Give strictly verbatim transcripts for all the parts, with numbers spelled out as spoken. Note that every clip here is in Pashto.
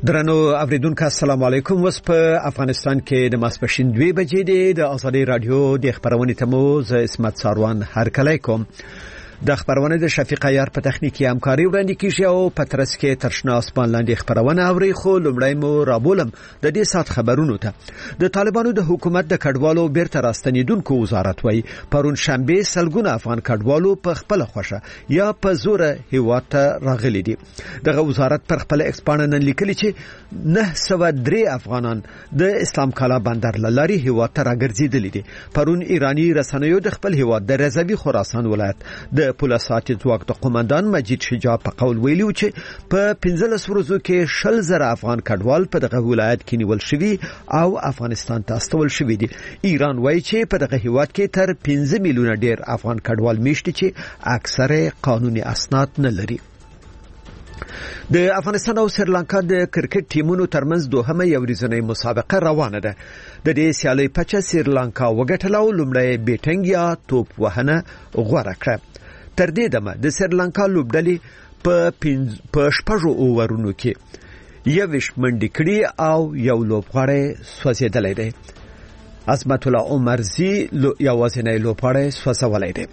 درنو اوریدونکو السلام علیکم. وس په افغانستان کې د ماسپښین دوه بجې دی. د آزادۍ رادیو د خبرونې تمو ز اسمت ساروان هر کله کوم د خبرونه د شفیق عیار په تخنیکی همکاري وړاندې کیږي او پترس کې ترشنا اسمان لاندې خبرونه اوري. خو لومړی مو رابولم د دې سات خبرونو ته. د طالبانو د حکومت د کډوالو بیرته راستنیدونکو وزارت وایي پرون شنبه سلګونه افغان کډوالو په خپل خوښه یا په زور هیواد ته راغلي دي. دغه وزارت پر خپل ایکسپانن لیکلي چې نه سوه درې افغانان د اسلام کالا بندر لاري هیواد ته راګرځیدلي دي. پرون ایرانی رسنیو د خپل هیواد د رضوی خراسان ولایت د پولیسات ځواک د قومندان مجید شجاع په قول ویلو چې په پنځلس ورځو کې شل زره افغان کډوال په دغه ولایت کې نیول شوي او افغانستان ته استول شوي دي. ایران وایي چې په دغه هیواد کې تر پنځه میلیونه ډیر افغان کډوال میشته چې اکثره قانوني اسناد نه لري. د افغانستان او سریلانکا د کرکټ ټیمونو ترمنځ دوهمه یو ورځنۍ مسابقه روانه ده. د دې سیالۍ پچه سریلانکا وګټله او لومړی بیټینګ یا توپ وهنه غوړه کړه. تر دې دمه د سریلانکا لوبډلې په په شپږو اوورونو کې یوش منډې کړې او یو لوبغاړی سوځېدلی دی. عظمت الله عمرزي یوازینی لوبغاړی سوځولی دی.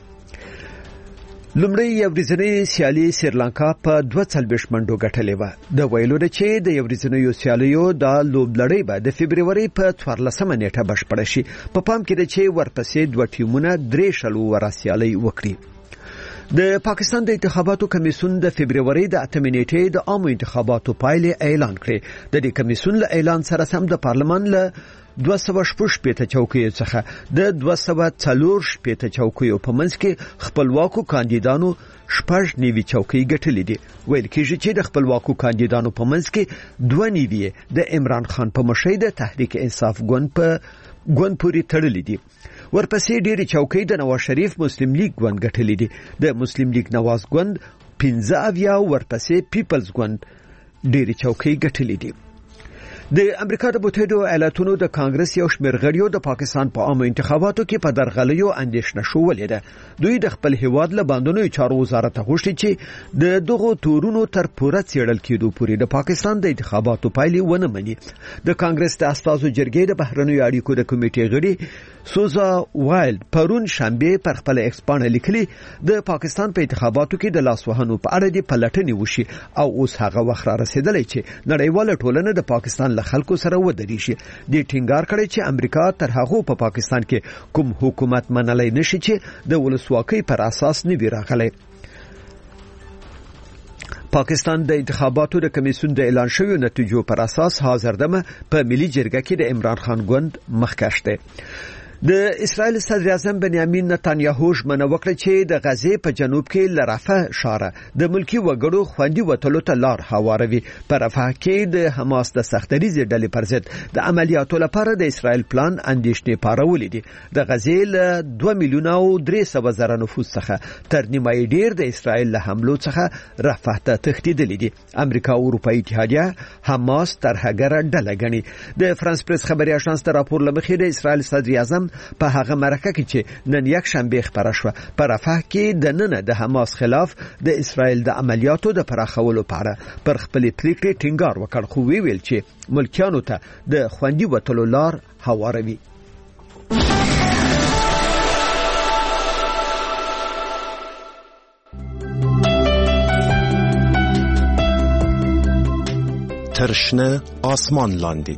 لومړی یو ورځنۍ سیالي سریلانکا په دوه څلوېښت منډو ګټلې وه. د ویلو ده چې د یو ورځنیو سیالیو د لوبلړۍ به د فبروري په څوارلسمه نیټه بشپړه شي. په پام کې ده چې ورپسې دوه ټیمونه درې شلو ورا سیالۍ وکړي. د پاکستان د انتخاباتو کمیسیون د فبروري د اتمې نیټې د عامو انتخاباتو پایلې اعلان کړې. د دې کمیسیون له اعلان سره سم د پارلمان له دوه سوه شپږ شپېته چوکیو څخه د دوه سوه څلور شپېته چوکیو په منځ کې خپلواکو کاندیدانو شپږ نوي چوکۍ ګټلې دي. ویل کېږي چې د خپلواکو کاندیدانو په منځ کې دوه نوي د عمران خان په مشرۍ د تحریک انصاف ګوند په ګوند پورې تړلې دي. ورپسې ډېری چوکۍ د نواز شریف مسلم لیگ ګوند ګټلې دي. د مسلم لیگ نواز ګوند پنځه اویا ورپسې پیپلز ګوند ډېری چوکۍ ګټلې دي. د امریکا د متحده ایالاتونو د کانګرس یو شمېر غړیو د پاکستان په عامو انتخاباتو کې په درغلیو اندېښنه شولې ده. دوی د خپل هیواد له باندونو چارو وزارت غوښتي چې د دغو تورونو تر پوره څېړل کېدو پورې د پاکستان د انتخاباتو پایلې ونه مني. د کانګرس د استازو جرګې د بهرنیو اړیکو د کمیټې غړي سوزا وایلد پرون شنبه پر خپل ایکسپانه لیکلي د پاکستان په انتخاباتو کې د لاسوهنو په اړه د پلټنې وشي او اوس هغه وخت را رسیدلی چې نړیواله ټولنه د پاکستان له خلکو سره ودرې شي. د ټینګار کړي چې امریکا تر هغه په پاکستان کې کوم حکومت منلای نشي چې د ولسواکۍ پر اساس نه وي راغلی. پاکستان د انتخاباتو د کمیسیون د اعلان شویو نتیجو پر اساس حاضر دمه په ملي جرګه کې د عمران خان ګوند مخکښ دی. د اسرائیل صدر اعظم بنیامین نتانیاهو ژمنه وکړه چې د غزې په جنوب کې له رفح ښاره د ملکي وګړو خوندي وتلو ته لار هواروي. په رفح کې د حماس د سختدریزې ډلې پر ضد د عملیاتو لپاره د اسرائیل پلان اندېښنې پارولې دي. د غزې له دوه میلیونه او درې سوه زره نفوس څخه تر نیمایي ډېر د اسرائیل له حملو څخه رفح ته تښتېدلي دي. امریکا او اروپایي اتحادیه حماس ترهګره ډله ګڼي. د فرانس پریس خبري اژانس د راپور له مخې د اسرائیل صدر اعظم په هغه مرکه کې چې نن یک شنبه خبره شوه په رفح کې د نن د حماس خلاف د اسرائیل د عملیاتو د پراخولو په اړه پر خپل پریکړې ټینګار وکړ. خو وی ویل چې ملکیانو ته د خوندي وتلو لار هواروي. ترشنه آسمان لاندې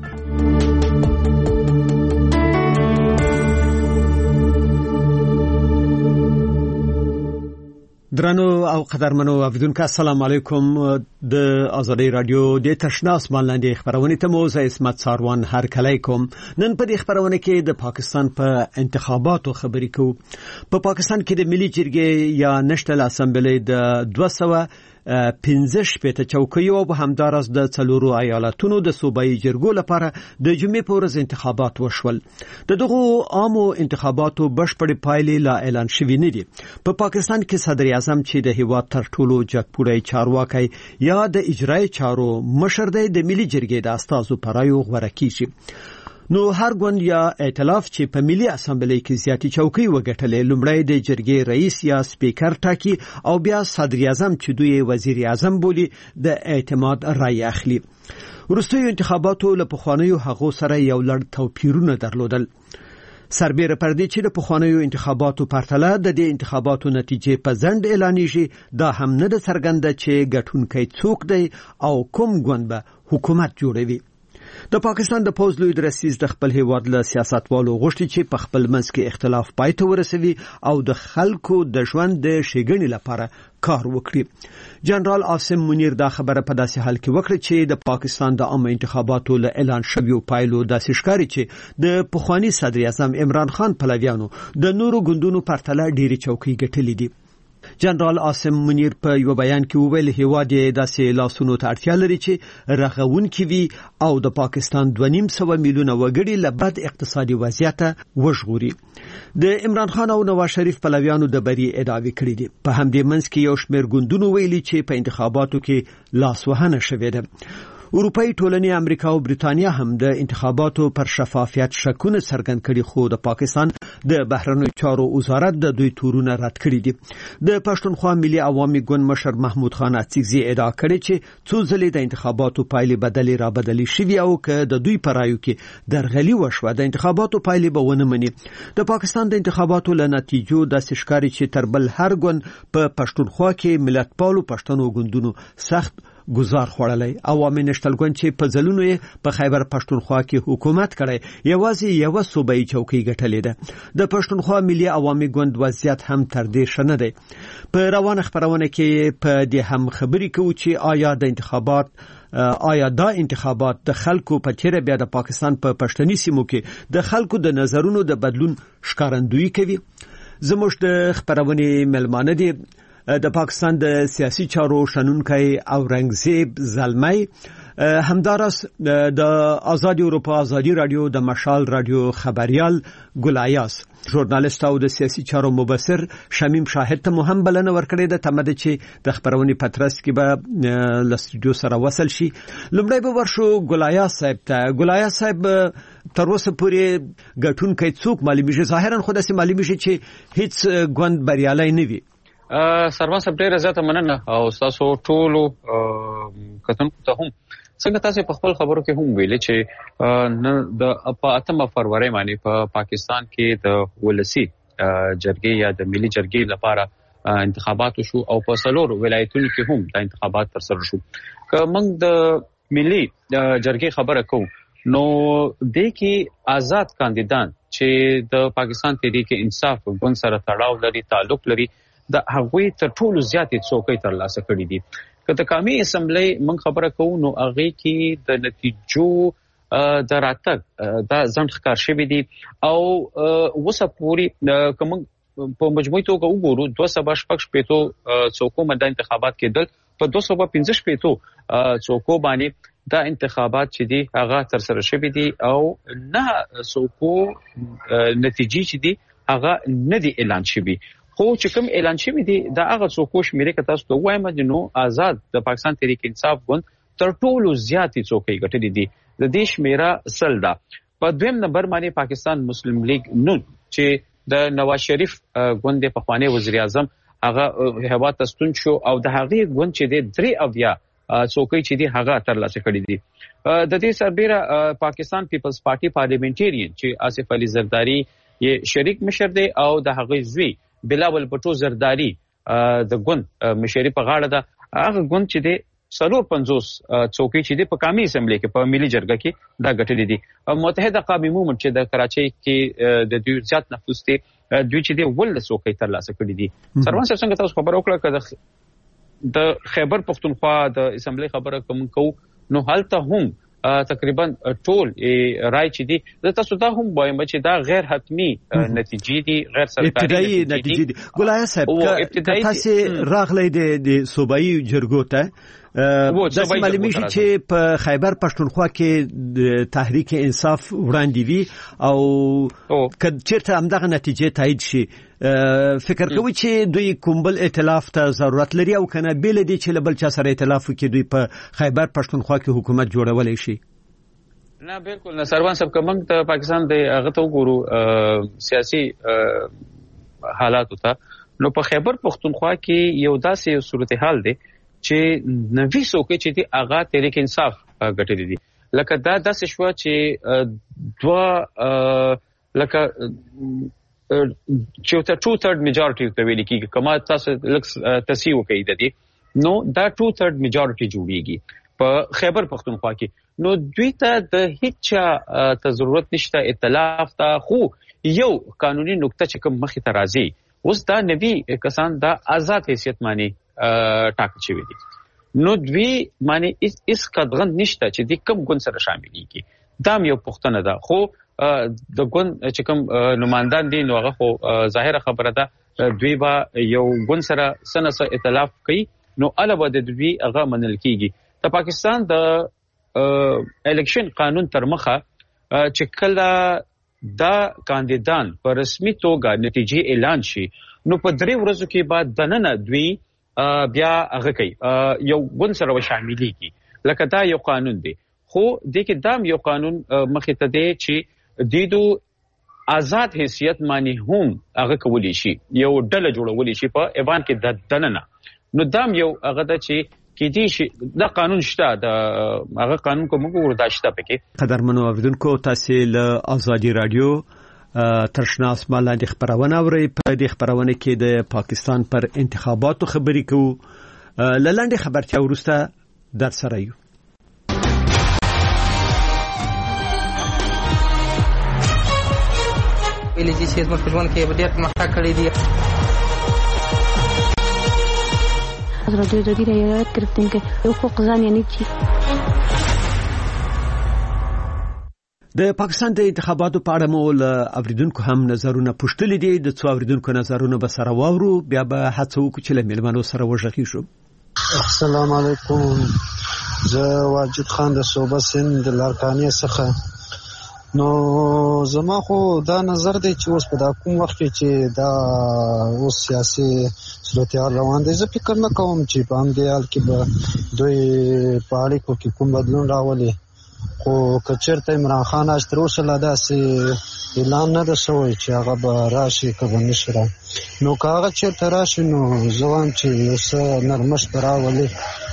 درنو او قدرمنو اوریدونکو السلام علیکم. د آزادۍ رادیو د تشنه اسمان لاندې خبرونه ته مو زه اسمت ساروان هر کله کوم. نن په دې خبرونه کې د پاکستان په انتخاباتو خبرې کوو. په پاکستان کې د ملي جرګې یا نېشنل اسمبلی د دوه سوه پنځه شپېته چوکیو او همدارس د څلورو ایالتونو د صوبایي جرګو لپاره د جمعې په ورځ انتخابات وشول. د دغو عامو انتخاباتو بشپړې پایلې لا اعلان شوې نه دي. په پاکستان کې صدر اعظم چې د هیواد تر ټولو جګپوړی چارواکي یا د اجرایي چارو مشر دی د ملي جرګې د استازو پرایو غوړه کیږي. نو هر ګوند یا ائتلاف چې په ملي اسامبلې کې زیاتې چوکۍ وګټلې لومړی د جرګې رئیس یا سپیکر ټاکي او بیا صدر اعظم چې دوی وزیر اعظم بولي د اعتماد رای اخلي. وروستیو انتخاباتو له پخوانیو هغو سره یو لړ توپیرونه درلودل. سربېره پر دې چې د پخوانیو انتخاباتو پرتله د دې انتخاباتو نتیجې په ځنډ اعلانېږي، دا هم نه ده څرګنده چې ګټونکی څوک دی او کوم ګوند به حکومت جوړوي. د پاکستان د پوز لوی درسیز د خپل هیواد له سیاستوالو غوښتي چې په خپل منځ کې اختلاف پای ته ورسوي او د خلکو د ژوند د ښېګڼې لپاره کار وکړي. جنرال عاصم منیر دا خبره په داسې حال کې وکړه چې د پاکستان د عامه انتخاباتو له اعلان شویو پایلو داسې ښکاري چې د پخوانی صدر اعظم عمران خان پلویانو د نورو ګوندونو پرتله ډېرې چوکۍ ګټلې دي. جنرال عاصم منیر په یو بیان کې وویل هیواد یې داسې لاسونو ته اړتیا لري چې رغونکي وي او د پاکستان دوه نیم سوه میلیونه وګړي له بد اقتصادي وضعیت وژغوري. د عمران خان او نواز شریف پلویانو د بری ادعاوې کړې دي. په همدې منځ کې یو شمېر ګوندونو ویلي چې په انتخاباتو کې لاسوهنه شوې ده. اروپאי ټولنې امریکا او بریتانیا هم د انتخاباتو پر شفافیت شکونه څرګند کړي، خو د پاکستان د بهرنیو چارو وزارت د دوی تورونه رد کړي دي. د پښتونخوا ملي عوامي ګوند مشر محمود خان اڅکزي ادعا کړې چې څو ځلې د انتخاباتو پایلې بدلې را بدلې شوي او که د دوی په رایو کې درغلي وشوه د انتخاباتو پایلې به ونه مني. د پاکستان د انتخاباتو له نتیجو داسې ښکاري چې تر بل هر ګوند په پښتونخوا کې ملتپالو پښتنو ګوندونو سخت گزار خوړلای. عوامي نشتل ګوند چې په ځلونو یې په خیبر پښتونخوا کې حکومت کړی یوازې یو صوبایي چوکۍ ګټلې ده. د پښتونخوا ملي عوامي ګوند وضعیت هم تر دې ښه نه دی. په روانه خبرونه کې په دې هم خبرې کوو چې آیا د انتخابات آیا دا انتخابات د خلکو په چیرې بیا د پاکستان په پښتني سیمو کې د خلکو د نظرونو د بدلون ښکارندویي کوي. زموږ د خبرونې ملمانه دي د پاکستان د سیاسي چارو شنونکی اورنګزیب زلمی، همدارس د آزادی اروپا آزادی رادیو د مشال رادیو خبریال ګلایاس، ژورنالیست او د سیاسي چارو مبصر شمیم شاهد ته هم بلنه ورکړې ده تمه ده چې د خبرونې پترس کې به له استودیو سره وصل شي. لومړی به ورشو ګلایاس صاحب ته. ګلایاس صاحب تر اوسه پورې ګټونکی څوک معلومیږي؟ ظاهرا خو داسې معلومیږي چې هیڅ ګوند بریالی نه وي. سرما صاحب ډیره زیاته مننه او تاسو ټولو کتونکو ته هم څنګه تاسو په خپل خبرو کې هم ویلي چې د په اتمه فروری باندې په پاکستان کې د ولسی جرګې یا د ملي جرګې لپاره انتخابات شو او په څلور ولایتونو کې هم د انتخابات ترسره شو. که موږ د ملي جرګې خبره کوو نو د کې آزاد کاندیدان چې د پاکستان تحریک انصاف ګوند سره تړاو لري تعلق لري د هغوی تر ټولو زیاتې څوکۍ ترلاسه کړي دي. که د قومي اسمبلی موږ خبره کوو نو هغې کې د نتیجو د راتګ دا ځنډ ښکار شوي دي او اوسه پورې که موږ په مجموعي توګه وګورو دوه سوه شپږ شپېتو څوکو باندې انتخابات کېدل، په دوه سوه پنځه شپېتو څوکو باندې دا انتخابات چې دي هغه ترسره شوي دي او نه څوکو نتیجې چې دي هغه نه دي اعلان شوي. خو چې کوم اعلان شوی دی دا هغه څوک شمیرې که تاسو ته وایم چې نو آزاد د پاکستان تحریک انصاف ګوند تر ټولو زیاتې څوکۍ ګټلې دي. د دې شمیره سل ده. په دویم نمبر باندې پاکستان مسلم لیگ نون چې د نواز شریف ګوند د پخوانی وزیر اعظم هغه هیواد ته ستون شو او د هغې ګوند چې د درې اویا څوکۍ چې دي هغه ترلاسه کړي دي. د دې سربېره پاکستان پیپلز پارټي پارلیمنټریان چې آصف علي زرداری یې شریک مشر دی او د هغې زوی بلاول پټو زرداری د ګوند مشري په غاړه ده. هغه ګوند چې دی څلور پنځوس څوکۍ چې دی په قومي اسمبلی کې په ملي جرګه کې دا ګټلې دي. متحده قومي مومنټ چې د کراچۍ کې د دوی زیات نفوس دی دوی چې دی ولس څوکۍ ترلاسه کړي دي. سروان صاحب څنګه تاسو خبر وکړه که د خیبر پښتونخوا د اسمبلی خبره کوم کو نو هلته هم تقریبا ټول رای چې دي د تاسو دا هم وایم چې دا غیر حتمی نتیجې دي، غیر سرکاري نتیجې دي. ګلایه صاحب که تاسو راغلی د صوبایي جرګو ته داسې معلومیږي چې په خیبر پښتونخوا کې د تحریک انصاف وړاندې وي او که چېرته همدغه نتیجې تایید شي فکر کوي چې دوی کوم بل ائتلاف ته ضرورت لري او کنه بیل دي چې له بل چا سره ائتلاف وکړي دوی په خیبر پښتونخوا کې حکومت جوړولی شي؟ نه بالکل نه سروان صاحب کوم ته پاکستان د هغه ته وګورو سیاسي حالات ته نو په خیبر پختونخوا کې یو داسې صورتحال دی چې نوي څوک چې دی هغه تحریک انصاف غټلې دي لکه دا داسې شو چې دوا لکه چې ته two third majority ته ویل کېږي کما تاسو لکه تصحیح وکړئ د دې نو دا two third majority جوړیږي په خیبر پختونخوا کې نو دوی ته د هیڅ ته ضرورت نشته ائتلاف ته خو یو قانوني نقطه چې کوم مخې ته راځي اوس دا نوي کسان دا آزاد حیثیت معنی ټاکل شوی دي نو دوی معنی اس قدغن نشته چې د کوم ګوند سره شاملېږي دا یو پښتنه ده خو د ګوند چې کوم نمائندان دي نو هغه خو ظاهره خبره ده دوی با یو ګوند سره سنسه ائتلاف کوي نو علاوه د دوی هغه منل کیږي د پاکستان د الیکشن قانون تر مخه چې کله دا کاندیدان په رسمي توګه نتیجې اعلان شي نو په درې ورځو کې بعد دننه دوی بیا هغه کوي یو ګوند سره شاملېږي لکه دا یو قانون دی خو د کې دام یو قانون مخې ته دی چې دیدو آزاد حیثیت معنی هم هغه کولی شي یو ډله جوړولی شي په ایوان کې د دننه نو دام یو هغه د چې کې دي شي دا قانون شته د هغه قانون کوم وردا شته پکې قدرمنو اوریدونکو تاسو له ازادي رادیو ترشنا اسمان لاندې خبرونه اورئ په دې خبرونه کې د پاکستان پر انتخاباتو خبرې کوو لاندې خبرتیا ورسته در سره یو ویلې چې زموږ په ژوند کې ډېر پرمختګ کړی دی رادیو جدید رعایت کرتے ہیں کہ حقوق زن یعنی چی د پاکستان د انتخاباتو په اړه مو اوریدونکو هم نظرونه پوښتلي دي د څو اوریدونکو نظرونه به سره واورو بیا به هڅه وکړو چې له مېلمنو سره وژغي شو. السلام علیکم زه واجد خان د صوبه سند د لارکانې څخه نو زما خو دا نظر دی چې اوس په دا کوم وخت کې چې دا اوس سیاسي صورتحال روان دی زه فکر نه کوم چې په همدې حال کې به دوی په اړیکو کې کوم بدلون راولي خو که چېرته عمران خان اج تر اوسه لا داسې اعلان نه ده شوی چې هغه به راشي که به نه شي را نو که هغه چېرته راشي نو زه وایم چې یو څه نرمښت به راولي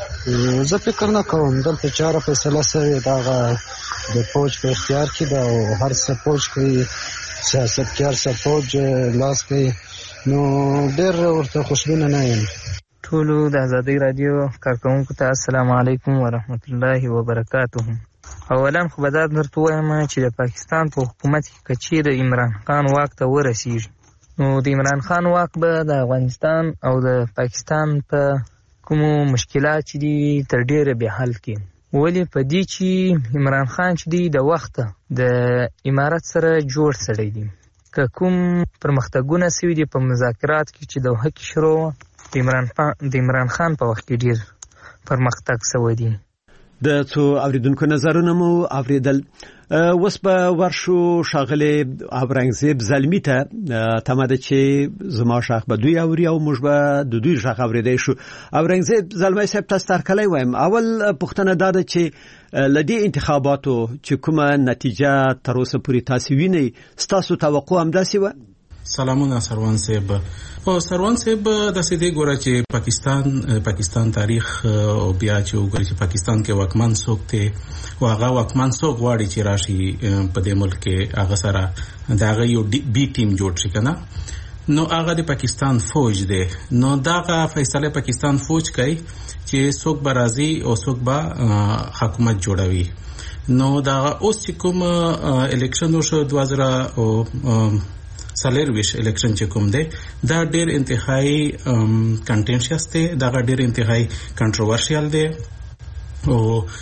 زه فکر نه کوم دلته چې هره فیصله سوې د هغه د فوج په اختیار کې ده او هر څه فوج کوي سیاستګر څه فوج لاس کوي نو ډېر ورته خوشبینه نه یم. ټولو د ازادۍ رادیو کارکوونکو ته السلام علیکم ورحمت الله وبرکاته. اولا خو به دا درته ووایم چې د پاکستان په حکومت کې که چیرې عمران خان واک ته ورسیږي نو د عمران خان واک به د افغانستان او د پاکستان په کومو مشکلات چې دي تر ډېره بې حل کړي ولې په دې چې عمران خان چې دی د وخته د امارت سره جوړ سړی دی که کوم پرمختګونه سوي دي په مذاکرات کې چې دوحه کې شروع د عمران د عمران خان په وخت کې ډېر پرمختګ سوی دی. د څو اوریدونکو نظرونه مو اوریدل اوس به ورشو شاغله ابرنګزیب زلمی ته تماده چې زما شاخ به دوی اوري او موږ به د دوی شاخ اوریدای شو. ابرنګزیب زلمی صاحب تاسو تر کله وایم اول پښتنه داده چې لدی انتخاباتو چې کومه نتیجه تر اوسه پورې تاسو وینئ ستاسو توقع هم داسې و؟ سلامونه سروان صاحب. او سروان صاحب د سیدې ګوره چې پاکستان پاکستان تاریخ او بیا چې وګورئ چې پاکستان کې واکمن څوک دی او هغه واکمن څوک غواړي چې راشي په دې ملک کې هغه سره د هغه یو بي ټیم جوړ شي کنه نو هغه د پاکستان فوج دی نو داغه فیصله پاکستان فوج کوي چې څوک به راځي او څوک به حکومت جوړوي نو دا اوس چې کوم الیکشن وشو دوه زره او سلیرویش الیکشن چې کوم دی دا ډېر انتهایی کنټینشیس دی دا ډېر انتهایی کنټروورشل دی او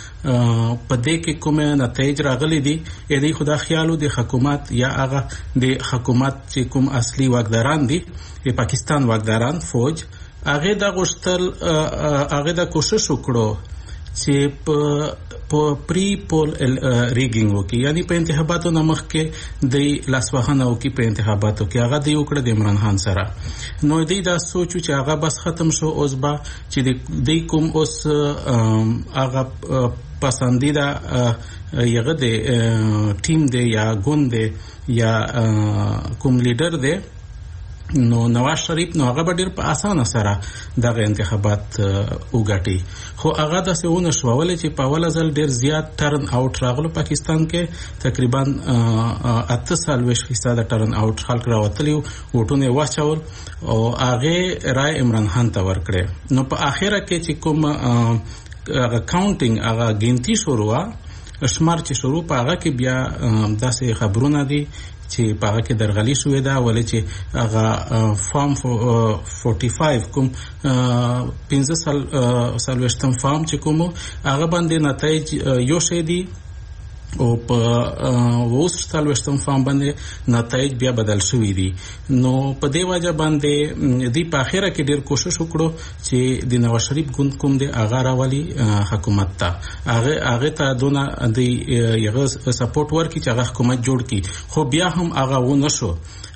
په دې کې کومه نتایج راغلي دي اې دې خدا خیالو د حکومت یا هغه د حکومت چې کوم اصلي واکداران دي د پاکستان واکداران فوج هغه د غوښتل هغه د کوشش وکړو چې په په پری پول ریګینګ وکي یعنی په انتخاباتو نمخ کې د لاسوهنه وکي په انتخاباتو کې هغه دی وکړه د عمران خان سره نو دی دا سوچو چې هغه بس ختم شو اوس با چې د کوم اوس هغه پسندیده یغه د ټیم دی یا ګوند دی یا کوم لیډر دی نو نواز شریف نو هغه ډیر په اسانه سره دغه انتخابات وګټي خو هغه د سونه شوول چې په اول ځل ډیر زیات ټرن اوټ راغلو پاکستان کې تقریبا اته سالويش فیصد ټرن اوټ خلک راوتلی وټونه واچول او هغه رای عمران خان ته ورکړي نو په اخره کې چې کوم هغه کاونټینګ هغه ګنتی شروع شمار چې شروع په هغه کې بیا داسې خبرونه دي چې پاره کې درغلي شوې ده ولې چې هغه فارم فورټي فایو کوم پنځه سال سالوشتم فارم چې کوم هغه باندې نتایج یو شې دي او په اوس سالوشتم فارم باندې نتایج بیا بدل شوې دي نو په دې وجه باندې د په اخره کې ډېر کوشش وکړو چې د نواز شریف ګوند کوم د اغا راولي حکومت ته هغه هغه ته دونه د یغه سپورټ ورکړي چې هغه حکومت جوړ کړي خو بیا هم هغه و نشو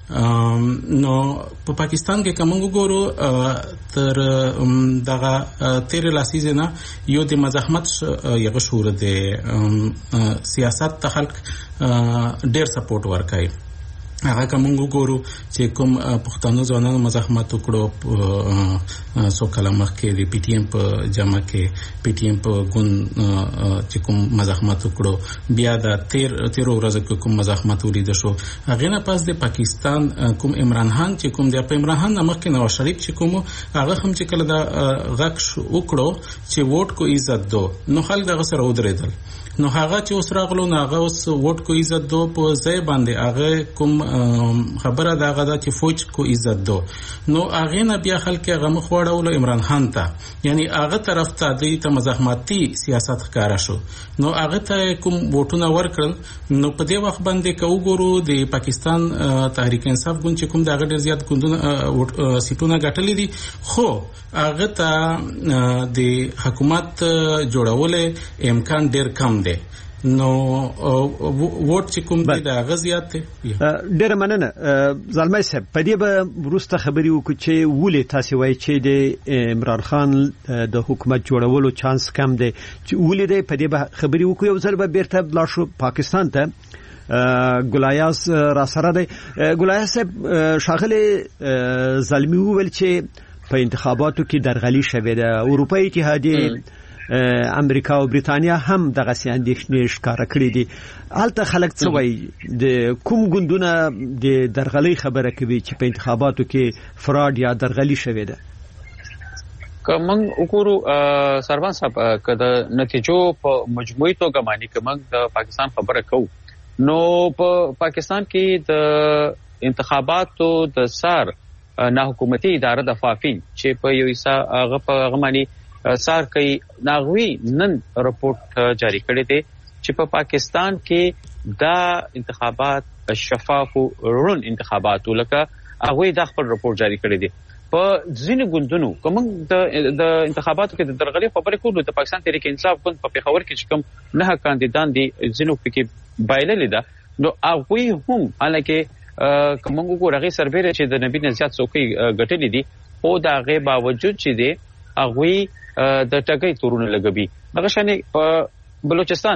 نو په پاکستان کې کوم وګورو تر دغه تیر لاسیزه نه یو د مزاحمت یغه شور د سیاست ته خلک ډیر سپورټ ورکړي هغه کوم وګورو چې کوم پښتنو ځوانانو مزاحمت وکړو سو کلمه کې د پی ټی ایم په جمع کې پی ټی ایم په ګون چې کوم مزاحمت وکړو بیا د تیر تیر ورځ کې کوم مزاحمت ولید شو هغه نه پاس د پاکستان کوم عمران خان چې کوم د عمران خان نامه کې نواز شریف چې کوم هغه هم چې کله دا غږ وکړو چې ووټ کو عزت دو نو خلک دغه سره ودرېدل نو هغه چې اوس راغلو نو هغه اوس ووټ کو عزت دو په ځای باندې هغه کوم خبره دا غدا چې فوج کو عزت دو نو هغه نه بیا خلک هغه مخوړول عمران خان ته یعنی هغه طرف ته د مزاحمتي سیاست ښکارا شو نو هغه ته کوم ووټونه ورکړل نو په دې وخت باندې کو ګورو د پاکستان تحریک انصاف ګوند چې کوم دا غډر زیات ګوندونه سیټونه غټلې دي خو هغه ته د حکومت جوړول امکان ډیر کم دی نو ووټ چې کوم دی دا غزيات دی ډیر مننه زلمي صاحب په دې به ورسته خبري وکړو چې ولې تاسو وایي چې د عمران خان د حکومت جوړولو چانس کم دی چې ولې دی په دې به خبري وکړو یو ځل به بیرته بلاشو پاکستان ته ګلایاس را سره دی ګلایاس شاغله زلمي ویل چې په انتخاباتو کې درغلي شوه د اروپאי اتحادیه امریکا او بریتانیا هم دغه سي اندېښنې ښکارا کړې دي الته خلک څه وایي د کوم ګوندونه د درغلي خبره کوي چې په انتخاباتو کې فراډ یا درغلي شوه ده کوم وګورو سروان صاحب کله نتیجو په مجموعي توګه باندې کوم د پاکستان خبره کوو نو په پاکستان کې د انتخاباتو د سار نه حکومتي اداره د فافین چې په یو حصہ هغه په غمانی سار کوي ناغوي نن رپورت جاری کړی دی چې په پاکستان کې دا انتخابات شفاف او رون انتخابات ولکه هغه د خپل رپورت جاری کړی دی په ځینې ګوندونو کوم د د انتخاباتو کې د درغلي خبرې کولو د پاکستان تحریک انصاف ګوند په پیښور کې چې کوم نه کاندیدان دي ځینو پکې بایللې ده نو هغه هم حالکه کوم وګورغه سربېره چې د نبی نزيات څوکۍ غټلې دي او دا غي باوجود چې دي هغه د ټګي تورونه لګبي هغه شانه په بلوچستان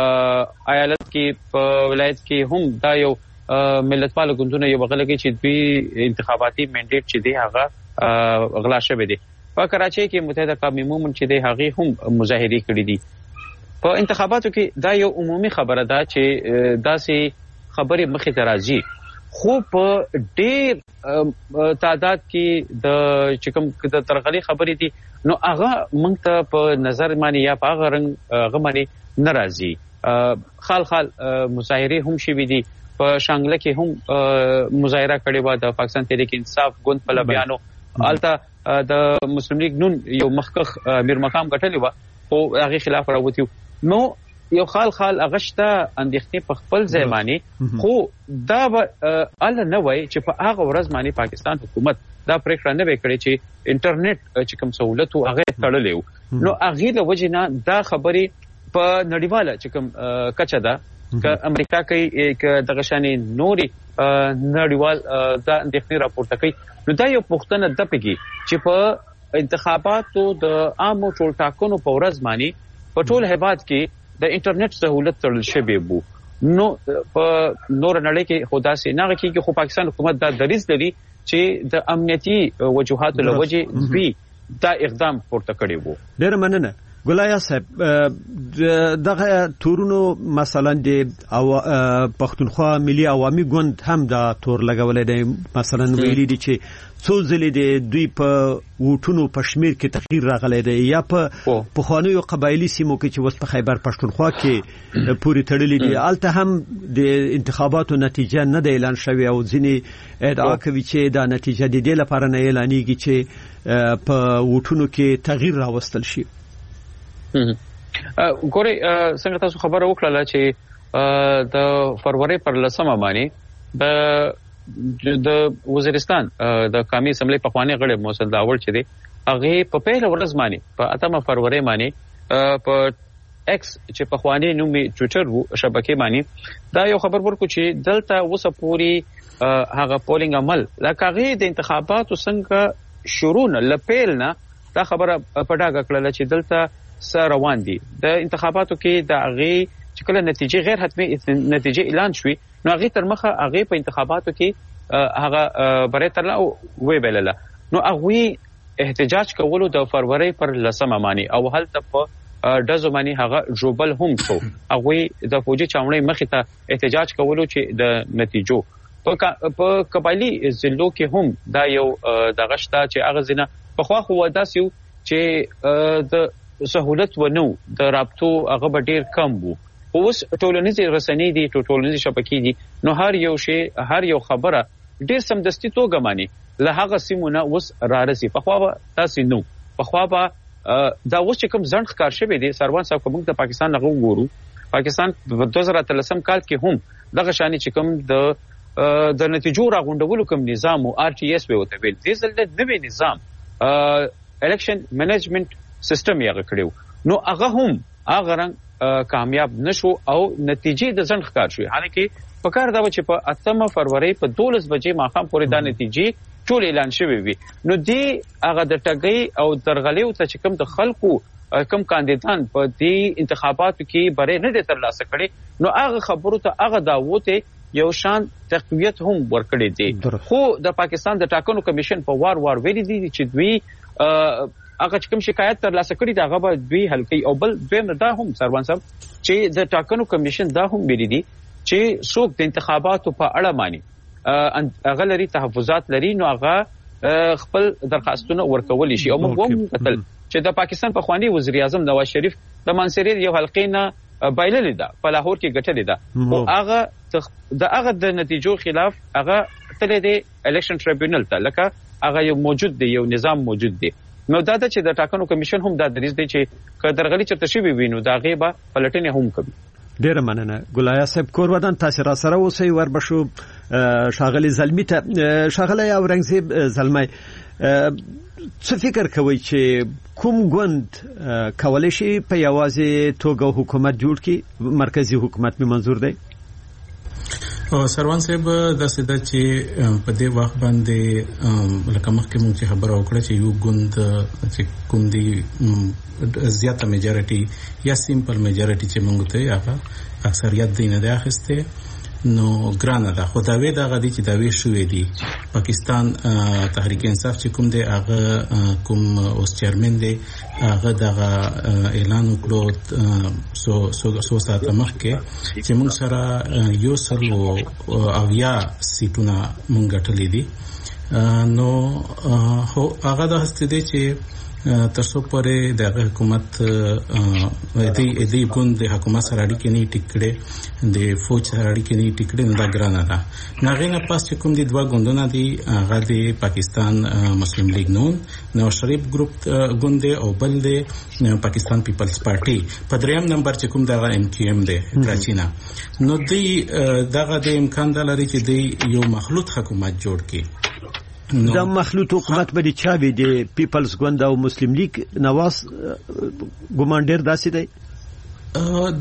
ایالت کې په ولایت کې هم دا یو ملتپال ګوندونه یو بغلګي چې دوی انتخاباتي منډیټ چې دی هغه غلا شوی دی په کراچۍ کې متحده قومي مومن چې دی هغه هم مظاهره کړې دي په انتخاباتو کې دا یو عمومي خبره ده چې داسې خبرې مخې ته راځي خو په ډېر تعداد کې د چکم د ترغلي خبرې دي نو هغه موږ ته په نظر باندې یا په هغه رنګ هغه باندې ناراضي خال خال مظاهره هم شوي دي په شانګله کې هم مظاهره کړې و د پاکستان تحریک انصاف ګوند په بیانو الته د مسلم لیگ نون یو مخکخ امیر مقام غټلی و او هغه خلاف راوتی نو یو خال خال اغشته اندېښنې په خپل ځای باندې خو دا ال نه وای چې په هغه ورځ باندې پاکستان حکومت دا پریکړه نه وکړي چې انټرنیټ چې کوم سہولت او هغه تړلې نو هغه د وجنه دا خبرې په نړیواله چې کوم کچه ده ک امریکا کوي ک دغه شانې نوري نړیوال دا اندېښنې راپورته کوي نو دا یو پوښتنه ده پکې چې په انتخاباتو د عامو ټولټاکنو په ورځ باندې په ټول هیواد کې د انټرنیټ سہولت تړل شوی وو. نو په نور نړۍ کې خدا سي نه کې خو پاکستان حکومت دا دریځ لري چې د امنیتي وجوهاتو لوجه دوی دا اقدام پورته کړی وو. ډېر مننه ګلایا صاحب. دغه تورونو مثلا د پښتونخوا ملي عوامي ګوند هم دا تور لګولې دی، مثلا ویلي دي چې څو ځلې د دوی په ووټونو په شمیر کې تغییر راغلی دی، یا په پخوانیو قبایلی سیمو کې چې اوس په خیبر پښتونخوا کې پوری تړلې دي، الته هم د انتخاباتو نتیجه نه د اعلان شوی او ځینې ادعا کوي چې دا نتیجه د دې لپاره نه اعلانېږي چې په ووټونو کې تغییر راوستل شي. ګوري څنګه تاسو خبره وکړه چې د فروری پر لسمه باندې د د وزیرستان د قومي اسمبلی په خواني غړي موصل داول چې دی هغه په پیل ورځ باندې په اتمه فروری باندې په ایکس چې په خواني نومي ټوئیټر وو شبکې باندې دا یو خبر ورکو چې دلته وسه پوری هغه پولینګ عمل لکه د انتخاباتو څنګه شروع نه لپیل نه دا خبره پټاګه کړل چې دلته سره روان دي. د انتخاباتو کې د هغه چې کله نتیجې غیر حتمي نتیجې اعلان شوي نو هغه تر مخه هغه په انتخاباتو کې هغه بره تر لا وی بلله نو هغه احتجاج کولو د فروری پر لسمه باندې او هلته په دزو باندې هغه جوبل هم شو هغه د فوجي چاونې مخې ته احتجاج کولو چې د نتیجو په قبایلی ضلعو کې هم دا یو د غشتا چې هغه زنه په خوا خو وداسیو چې د سہولت ونو د رابطو هغه ډیر کم وو. اوس ټولنیزي رسنۍ دي ټولنیزي شبکې دي نو هر یو شی هر یو خبره ډیر سمدستي توګه مانی له هغه سیمونه اوس رارسي په خوا تاسو نو په خوا با دا اوس چې کوم ځند ښکار شوی دي سروان صاحب کوم د پاکستان نه وګورو پاکستان په دوه زره اتلسم کال کې هم دغه شانې چې کوم د د نتیجو راغونډولو کوم نظام او آر ټي ایس به وته ویل دي زل د نوې نظام الیکشن منیجمنت سیستم یې کړو نو هغه هم هغه رنګ کامیاب نشو او نتیجې د ځند ښکار شوې. حالانکه په کار دا چې په اتمه فروری په دولس بجې ماښام پورې دا نتیجې ټول اعلان شوې وي نو دی هغه د ټګۍ او درغلیو ته چې کوم د خلکو کوم کاندیدان په دې انتخاباتو کې بره نه دي ترلاسه کړي نو هغه خبرو ته هغه داوته یو شان تقویت هم ورکړي دي. خو د پاکستان د ټاکنو کمیشن په وار وار ویلي دي چې دوی هغه کوم شکایت تر لاسه کړی دا غو دوی حل کوي او بل دویم دا هم سروان صاحب چې د ټاکنو کمیشن دا هم ویلي دي چې څوک د انتخاباتو په اړه مانی هغه لري تحفظات لري نو هغه خپل درخواستونه ورکول شي او موږ هم قتل چې د پاکستان په خواني وزیر اعظم نواز شریف د منصوري یو حلقې نه بایلل ده په لاهور کې ګټلې ده او هغه د هغه د نتیجو خلاف هغه تل د الیکشن ټریبیونل ته لکه هغه یو موجود دی یو نظام موجود دی نو دا د چې د ټاکنو کمیشن هم دا دریځ دی چې کدرغلی چرته شي وینو دا غیبه پلټنه هم کوي. ډیر مننه ګلایا صاحب کور ودان تاسو را سره اوسئ ور بشو شاغلی زلمی ته شاغلی اورنګزیب زلمی څه فکر کوي چې کوم ګوند کولای شي په یوازې توګه حکومت جوړ کړي مرکزی حکومت می منظور دی؟ سروان صاحب د سده چې په دې وخت باندې لکه مخکې مونږ چې خبره وکړه چې یو ګوند چې کوم دی زیاته میجارټي یا سیمپل میجارټي چې مونږ ته هغه اکثریت دی نه دی اخیسته نو ګرانه ده خو دا وی دا غدي چې دا وی شوې دي پاکستان تحریک انصاف چې کوم دی هغه کوم اوس چیرمن دی هغه دا اعلان وکړو سو سو سو ساعته مخکې چې موږ سره یو سل او یا سیټونه موږ ټلې دي نو هو هغه د هسته دي چې تاسو پرې د حکومت دې دې ګوند د حکومت سره اړیکې نه ټیکړې د فوج سره اړیکې نه ټیکړې نه دا ګرانه ده نه غینه پاس چې کوم دي دوه ګوندونه دي هغه د پاکستان مسلم لیگ نون نواز شریف ګروپ ګوند او بل د پاکستان پیپلز پارټي په دریم نمبر چې کوم دغه ام کیو ایم دی کراچینا نو دې دغه د امکان د لري چې د یو مخلوط حکومت جوړ کړي. دا مخلوط حکومت به د چا وي د پیپلز ګوند او مسلم لیگ نواز ګمان ډیر داسې دی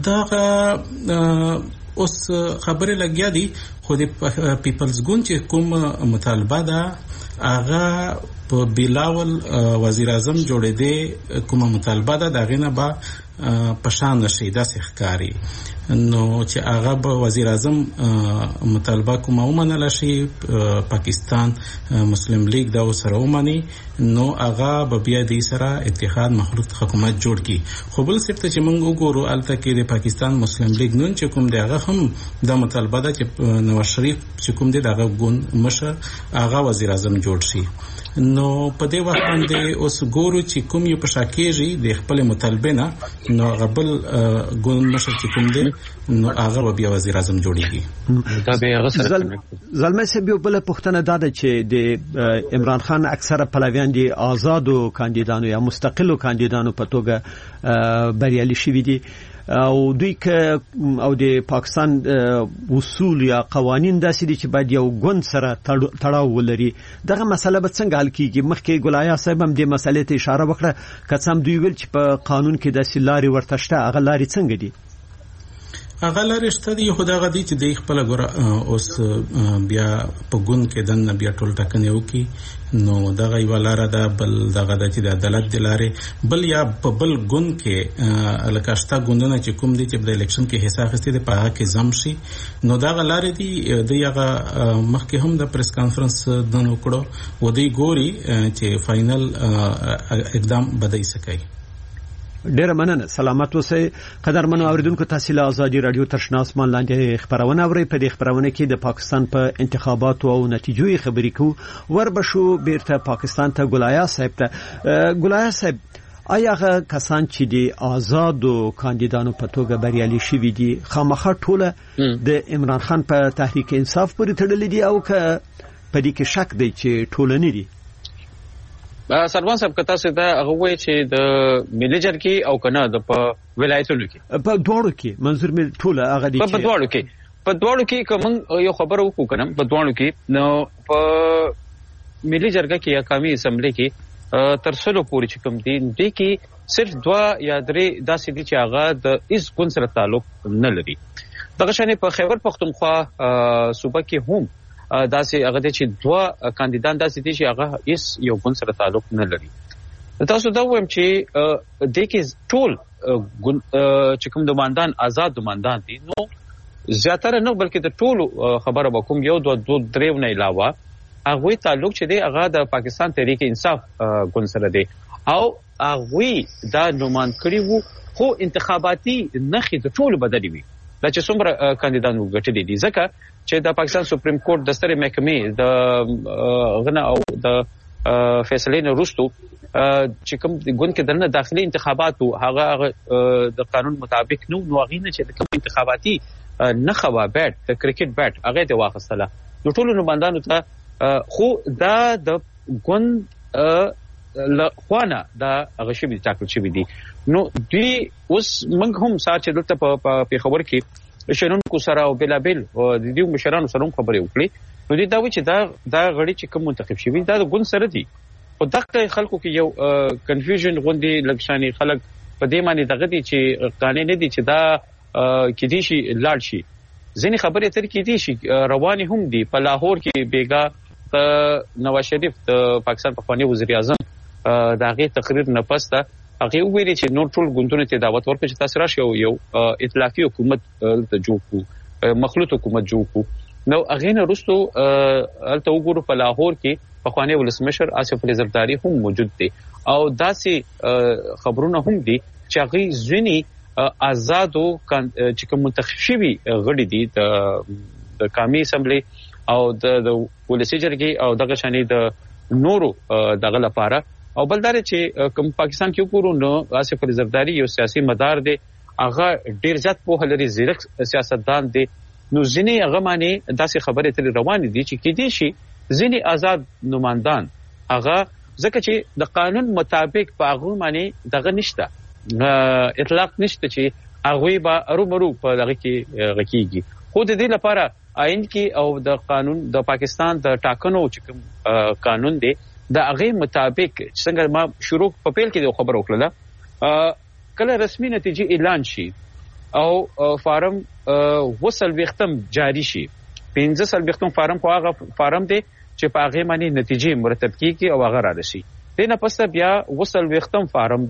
دا اوس خبره لګیا دي خو د پیپلز ګوند چې کوم مطالبه ده هغه په بلاول وزیر اعظم جوړې دي کومه مطالبه ده دا غینه با پشان نشي داسې ښکاری نو چې هغه به وزیر اعظم مطالبه کوم ومنل شي پاکستان مسلم لیگ دا سره ومني نو هغه به بیا د سره اتحاد مخلوط حکومت جوړ کی خو بل څه چې موږ وګورو الته کې د پاکستان مسلم لیگ نن چې کوم دی هغه هم د مطالبه ده چې نواز شریف چې کوم دی دغه ګون مشر هغه وزیر اعظم جوړ شي نو په دې وخت باندې اوس ګورو چې کوم یو پشاکېږي د خپل مطالبه نه نو غبل ګون مشر چې کوم دی نو هغه بیا وزیر اعظم جوړیږي دا به هغه سره زلمه سه بیا بل پښتنه داده چې د عمران خان اکثره پلویان دي آزادو کاندیدانو یا مستقلو کاندیدانو په توګه بریالي شوي دي او دوی که او د پاکستان اصول یا قوانین داسې دي چې باید یو ګوند سره تړاو ولري دغه مسله به څنګه حل کیږي مخکې ګلایا صاحب هم د مسلې ته اشاره وکړه که څه هم دوی ویل چې په قانون کې داسې لارې ورته شته هغه لارې څنګه دي هغه لارې شته دي خو دغه دي چې د خپل ګوره اوس بیا په ګوند کې دنه بیا ټول ټاکنې وکړي نو دغه یو لار ده بل دغه د چې د عدالت د لارې بل یا په بل ګوند کې لکهشته ګوندونه چې کوم دي چې د الیکشن کې حصہ اخیستي د په هغه کې زم شي نو دغه لارې دي د یغه مخکې هم د پریس کانفرنس دنه وکړو و دی ګوري چې فائنل اقدام بدای سکي ډیره مننه سلامت اوسئ قدرمنو اوریدونکو تاسو له ازادي رادیو ترشنا اسمان لاندې خبرونه اورئ په دې خبرونه کې د پاکستان په انتخاباتو او نتیجو خبرې کو وربشو بیرته پاکستان ته ګلایا صاحب ته ګلایا صاحب آیا هغه کسان چې د آزادو کاندیدانو په توګه بریالي شوي دي خامخا ټوله د عمران خان په تحریک انصاف پورې تړلي دي او که په دې کې شک دی چې ټوله نه دي سروان صاحب کتا سي دا هغه وایي چې د مینیجر کې او کنه د په ولایتونو کې په دوړو کې منظور مې ټوله هغه دي په دوړو کې په دوړو کې کوم یو خبر وکړو کنه په دوړو کې نو په ملي جرګه کې یا قومي اسمبلی کې تر څلو پورې چې کوم دي د کې صرف دوا یا درې داسې دي چې هغه د اس ګوند سره تعلق نه لري دغه شانې په خیبر پختونخوا صوبه کې هم داسې هغه چې دوا کاندیدان داسې دي چې هغه هیڅ یو ګوند سره تعلق نه لري تاسو دا وایم چې د کې ټول چې کوم دوماندان آزاد دوماندان دي نو زیاتره نه بلکې د ټول خبره وکوم یو دوه دوه دریو نه علاوه هغه تعلق چې دی هغه د پاکستان تحریک انصاف ګوند سره دی او هغه دا نومان کړی وو خو انتخاباتي نخې د ټول بدلی وي دا چې څومره کاندیدانو ګټلې دي ځکه چې د پاکستان سپریم کورټ د سترې محکمې د غنا او د فیصلې نه وروسته چې کوم ګوند کې دنه داخلي انتخابات هغه د قانون مطابق نو نو غینه چې کوم انتخاباتي نه خوا بیٹ د کرکټ بیٹ هغه ته واخصله نو ټول نوماندانو ته خو دا د ګوند لخوانه دا هغه شی به ټاکل شي دي نو دوی اوس موږ هم ساتل دلته په خبر کې شنونکو سره او بلابل او د دې مشرانو سره خبرې وکړي نو دې دا و چې دا دا غړي چې کوم منتخب شوی دا د ګوند سره دي او دغه خلکو کې یو کنفیوژن غوندي لکشاني خلک په دې معنی دغه دي چې قانون نه دي چې دا کې دي شي لاړ شي ځینې خبرې تر کې دي شي رواني هم دي په لاهور کې بیګا نواز شریف د پاکستان پخوانی وزیر اعظم دغه تقریر نه پسته هغه ویلي چې نور ټول ګوندونه ته دعوت ورکړي چې تاسو راشي یو ائتلافي حکومت ته جوړ کو مخلوط حکومت جوړ کو نو هغه نه رسو الته وګورو په لاهور کې پخوانی ولسمشر آصف علی زرداری هم موجود دي او داسې خبرونه هم دي چې هغه ځینی آزادو چې کوم منتخب شوی غړي دي د قومي اسمبلی او د ولسی جرګې او دغه شانې د نورو دغه لپاره او بلدار چې کوم پاکستان کې وګورو نو آصف علی زرداری یو سیاسي مدار دی هغه ډیر ځات په لري زیرک سیاستدان دی نو ځینې هغه معنی داسې خبرې تل روان دي چې کې دي شي ځینې آزاد نوماندان هغه ځکه چې د قانون مطابق په هغه معنی دغه نشته اطلاق نشته چې هغه به ارومرو په دغه کې غکیږي خو د دې لپاره آئین کې او د قانون د پاکستان د ټاکنو چې کوم قانون دی د هغه مطابق څنګه ما شروع په پیل کې خبر وکړه کله رسمي نتیجې اعلان شي او فارم وصل وختم جاری شي پنځه سال وختم فارم خو هغه فارم دی چې په هغه باندې نتیجې مرتب کیږي او هغه را رسي دنه پس بیا وصل وختم فارم دی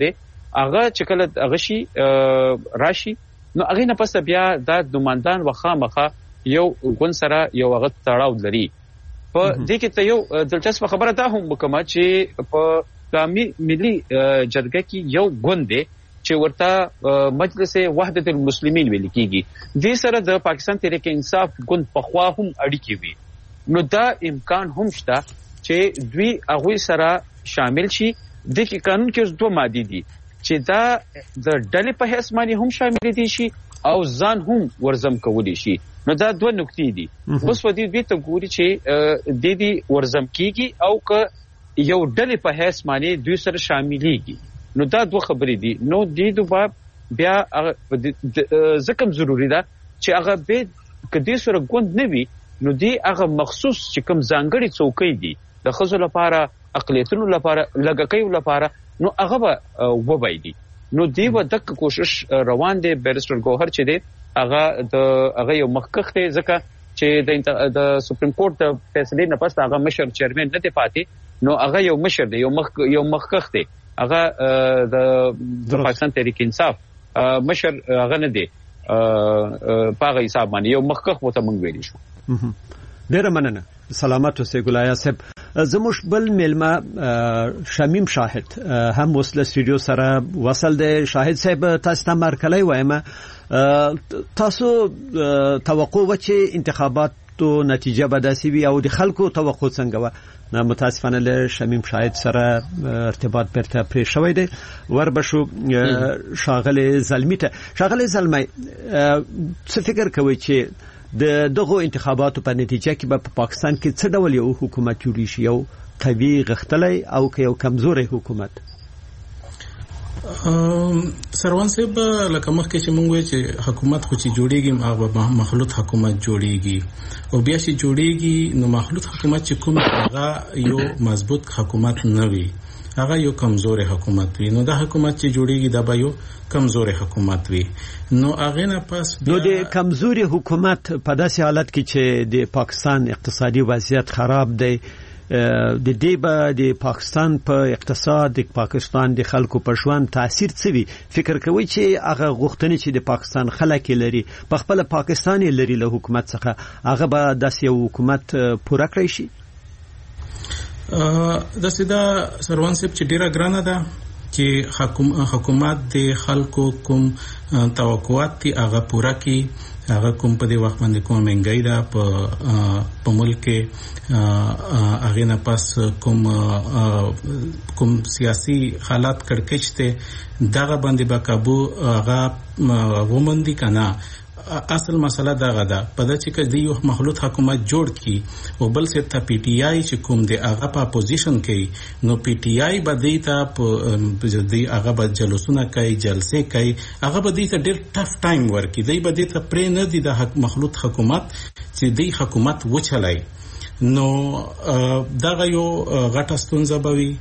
هغه چې کله هغه شي راشي نو هغه نه پس بیا د نمائندان وخا مخه یو ګون سره یو هغه تړاو لري په دې کې ته یو دلچسپ خبره ده هم وکما چې په قومي ملي جرګه کې یو ګوند دی چې ورته مجلس وحدت المسلمین ویل کیږي د سره د پاکستان تحریک انصاف ګوند په خوا هم اړیکې وي نو دا امکان هم شته چې دوی هغه سره شامل شي د قانون کې دوه ماده دي چې دا د ډلې په حیث باندې هم شامل دي شي او ځان هم ورزم کولی شي نو دا دوه نکتې دي اوس په دې ته ګوري چې د دې ورزم کیږي او که یو ډلې په حیث باندې دوی سره شاملېږي نو دا دوه خبرې دي نو دې دوه بیا ځکه ضروری ده چې هغه به کدي سره ګوند نه وي نو دی هغه مخصوص چې کوم ځانګړي څوکۍ دي د خزو لپاره اقلیتونو لپاره لګکیو لپاره نو هغه به وبایدي نو دی و دک کوشش روان دی بیرستر ګوهر چې دی هغه د هغه یو مخکخ دی ځکه چې د سپریم کورټ د فیصلې نه پس هغه مشر چیرمن نه دی پاتې نو هغه یو مشر دی یو مخ یو مخکخ دی هغه د پاکستان تحریک انصاف مشر هغه نه دی پاغه حساب باندې یو مخکخ وته مونږ ویل شو ډیره مننه سلامت اوسې ګلایا صاحب زموږ بل ملما شمیم شاهد هم وصله سټوډیو سره وصل دی شاهد صاحب تاسو ته مرکلای وایم تاسو توقع و چې انتخاباتو نتیجه به داسې وي او د خلکو توقع څنګه و نه متاسفانه له شمیم شاهد سره ارتباط برته پرې شوی دی وربشو شاغله زلمی ته شاغله زلمی څه فکر کوي چې د دغه انتخاباتو په نتیجه کې په پاکستان کې څه ډول یو حکومت جوړی شي یو قوي غختلی او که یو کمزوري حکومت سروان صاحب لکه مخکې چې مونږ وایو چې حکومت خو چې جوړیږي هغه مخلوط حکومت جوړیږي او بیا چې جوړیږي نو مخلوط حکومت چې کوم هغه یو مضبوط حکومت نه وي هغه یو کمزوري حکومت وي نو دا حکومت چې جوړیږي دا به یو کمزوري حکومت وي نو هغه نه پس نو د کمزوري حکومت په داسې حالت کې چې د پاکستان اقتصادي وضعیت خراب دی د دې به د پاکستان په اقتصاد د پاکستان د خلکو په ژوند تاثیر څه وي فکر کوي چې هغه غوښتنې چې د پاکستان خلک لري په خپل پاکستان لري له حکومت څخه هغه به داسې یو حکومت پوره کړی شي د سیدا سروان صاحب چې ډیره ګرانه ده چې حکومت د خلکو کوم توقعات دي هغه پوره کړي هغه کوم په دې وخت باندې کوم منګای ده په په ملک کې هغه نه پاس کوم کوم سیاسي حالات کړکېچ ته دغه باندې به قابو هغه ومندي کنه اصل مسله دا غدا پدې چې کدی یو مخلوط حکومت جوړ کی او بل څه ته پی ټی آی چې کوم دی هغه په اپوزیشن کې نو پی ټی آی باندې ته په دې هغه به جلوسونه کوي جلسه کوي هغه باندې ته ډېر ټف ټایم ورکی دی باندې ته پرې نه دی د مخلوط حکومت چې دی حکومت وچلای نو دا یو غټه ستونزه بوي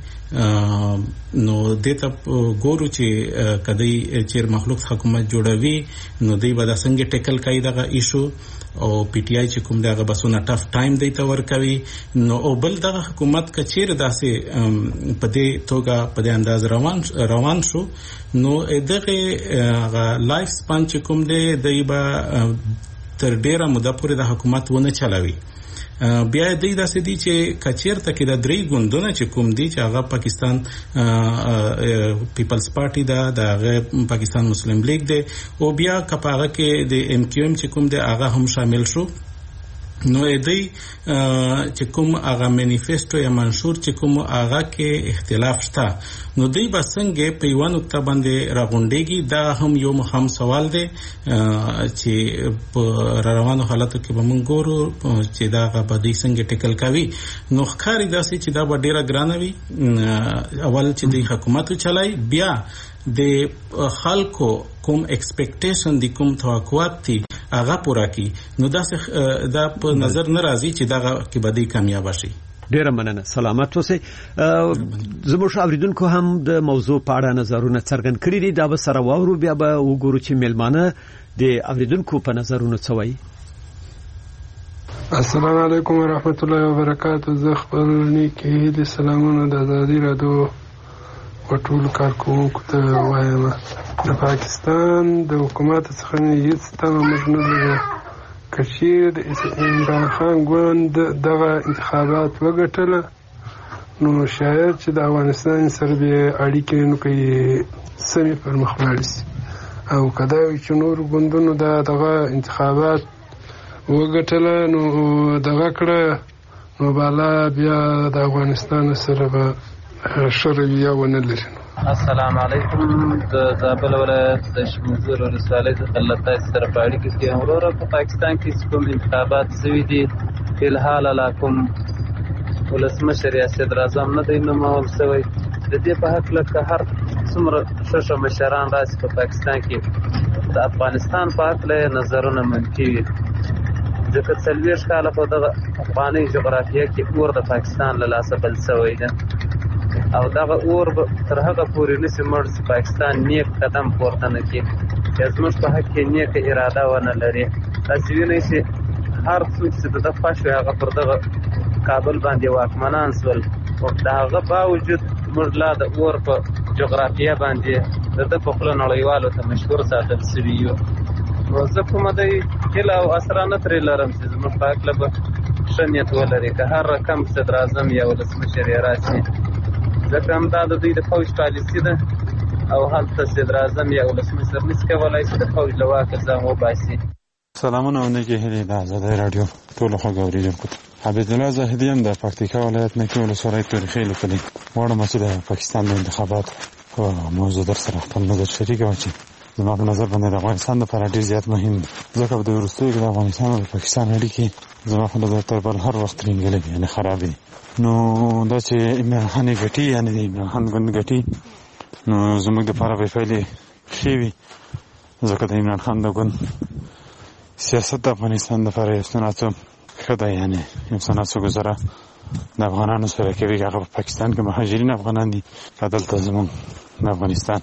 نو دته ګورو چې کدی چې مخلوق حکومت جوړوي نو دی به د څنګه ټیکل کوي دغه ایشو او پی ټی آی چې کوم دغه بسونه ټف ټایم دی ته ور کوي نو او بل دغه حکومت کچیر داسې په دې توګه په دې انداز روان روان شو نو دغه لایف سپان چې کوم دی دی به تر ډیره موده پورې د حکومت ونه چلاوي بیا دې داسې دي چې کچیرته کې د درې ګوندونه چې کوم دي چې هغه پاکستان پیپلز پارټي دا د پاکستان مسلم لیگ دی او بیا کپاغه کې د ام کیو ایم چې کوم دی هغه هم شامل شو نو دې چې کوم هغه مانیفیسټو یا منشور چې کوم هغه کې اختلاف شته نو دې بسنګ په یو نقطه باندې راغونډيږي دا هم یو مهم سوال دی چې په روانو حالاتو کې به موږ ګورو چې دا غبدي څنګه ټیکل کوي نو ښکاری داسې چې دا ډیره ګرانه وي اول چې د حکومت چلای بیا د خلکو کوم ایکسپیکټیشن دي کوم توقعات دي هغه پوره کی نو دا دا په نظر ناراضي چې دا کې بدی کامیاب شي ډیره مننه سلامت اوسئ زموږ اوریدونکو هم د موضوع په اړه نظرونه څرګند کړي دي دا به سره واورو بیا به وګورو چې ملمانه د اوریدونکو په نظرونو څه وایي السلام علیکم ورحمت الله وبرکاته زه خپل نیکی د سلامونو د آزادۍ رادیو په ټولو کارکوونکو ته وایم د پاکستان د حکومت څخه هیڅ تمه موږ نه لرو. که چېرې د عمران خان ګوند دغه انتخابات وګټله نو شاید چې د افغانستان سره بیا اړیکې نو کوي سمې پر مخ ولاړې شي، او که دا وي چې نور ګوندونو دا دغه انتخابات وګټله نو دغه کړه نو بالا بیا د افغانستان سره به ښه رویه ونه لري. السلام علیکم. د زابل ولایت د شمزور ولسوالۍ څخه له تاسو سره په اړیکه کې یم. وروره په پاکستان کې چې کوم انتخابات شوي دي فلحال لا کوم ولسمشر یا صدر اعظم نه دی نومول شوی. د دې په هکله که هر څومره ښه ښه مشران راشي په پاکستان کې د افغانستان په هکله نظرونه منفي وي، ځکه څلوېښت کاله په دغه افغاني جغرافیه کې اور د پاکستان له لاسه بل شوی دی، او دغه اور به تر هغه پورې نشي مړ چې پاکستان نیک قدم پورته نه کړي یا زموږ په حق کې نیکه اراده ونه لري. تاسې وینئ چې هر څوک چې د ده خوښ وي هغه پر دغه کابل باندې واکمنان شول، او د هغه باوجود موږ لا د اور په جغرافیه باندې د ده په خوله نړیوالو ته مشهور ساتل شوي یو. نو زه کومه دی هیله او اسره نه ترې لرم چې زموږ په هکله به ښه نیت ولري، که هر رقم صدر اعظم یا ولسمشر یې راشي، ځکه همدا د دوی د فوج پالیسي ده، او هلته صدر اعظم یا ولسمشر نشي کولی چې د فوج له واکه ځان وباسي. سلامونه او نیکې هیلې د ازادۍ راډیو ټولو خوږو اورېدونکو ته. عبدالله زاهدي یم د پکتیکا ولایت نکې ولسوالۍ تورخیلو کلي. غواړم چې د پاکستان د انتخاباتو په موضوع در سره خپل نظر شریک کړم چې زما په نظر باندې د افغانستان لپاره ډېر زیات مهم دی، ځکه د وروستیو کې د افغانستان او د پاکستان اړیکې زما په نظر تر بل هر وخت رینګلې دي، یعنې خرابې دي. نو دا چې عمران خان یې ګټي، یعنې د عمران خان ګوند ګټي، نو زموږ دپاره به پایلې ښې وي، ځکه د عمران خان د ګوند سیاست د افغانستان لپاره یو څه ناڅه ښه دی، یعنې یو څه ناڅه ګذره د افغانانو سره کوي. هغه په پاکستان کې مهاجرین افغانان دي، که دلته زموږ د افغانستان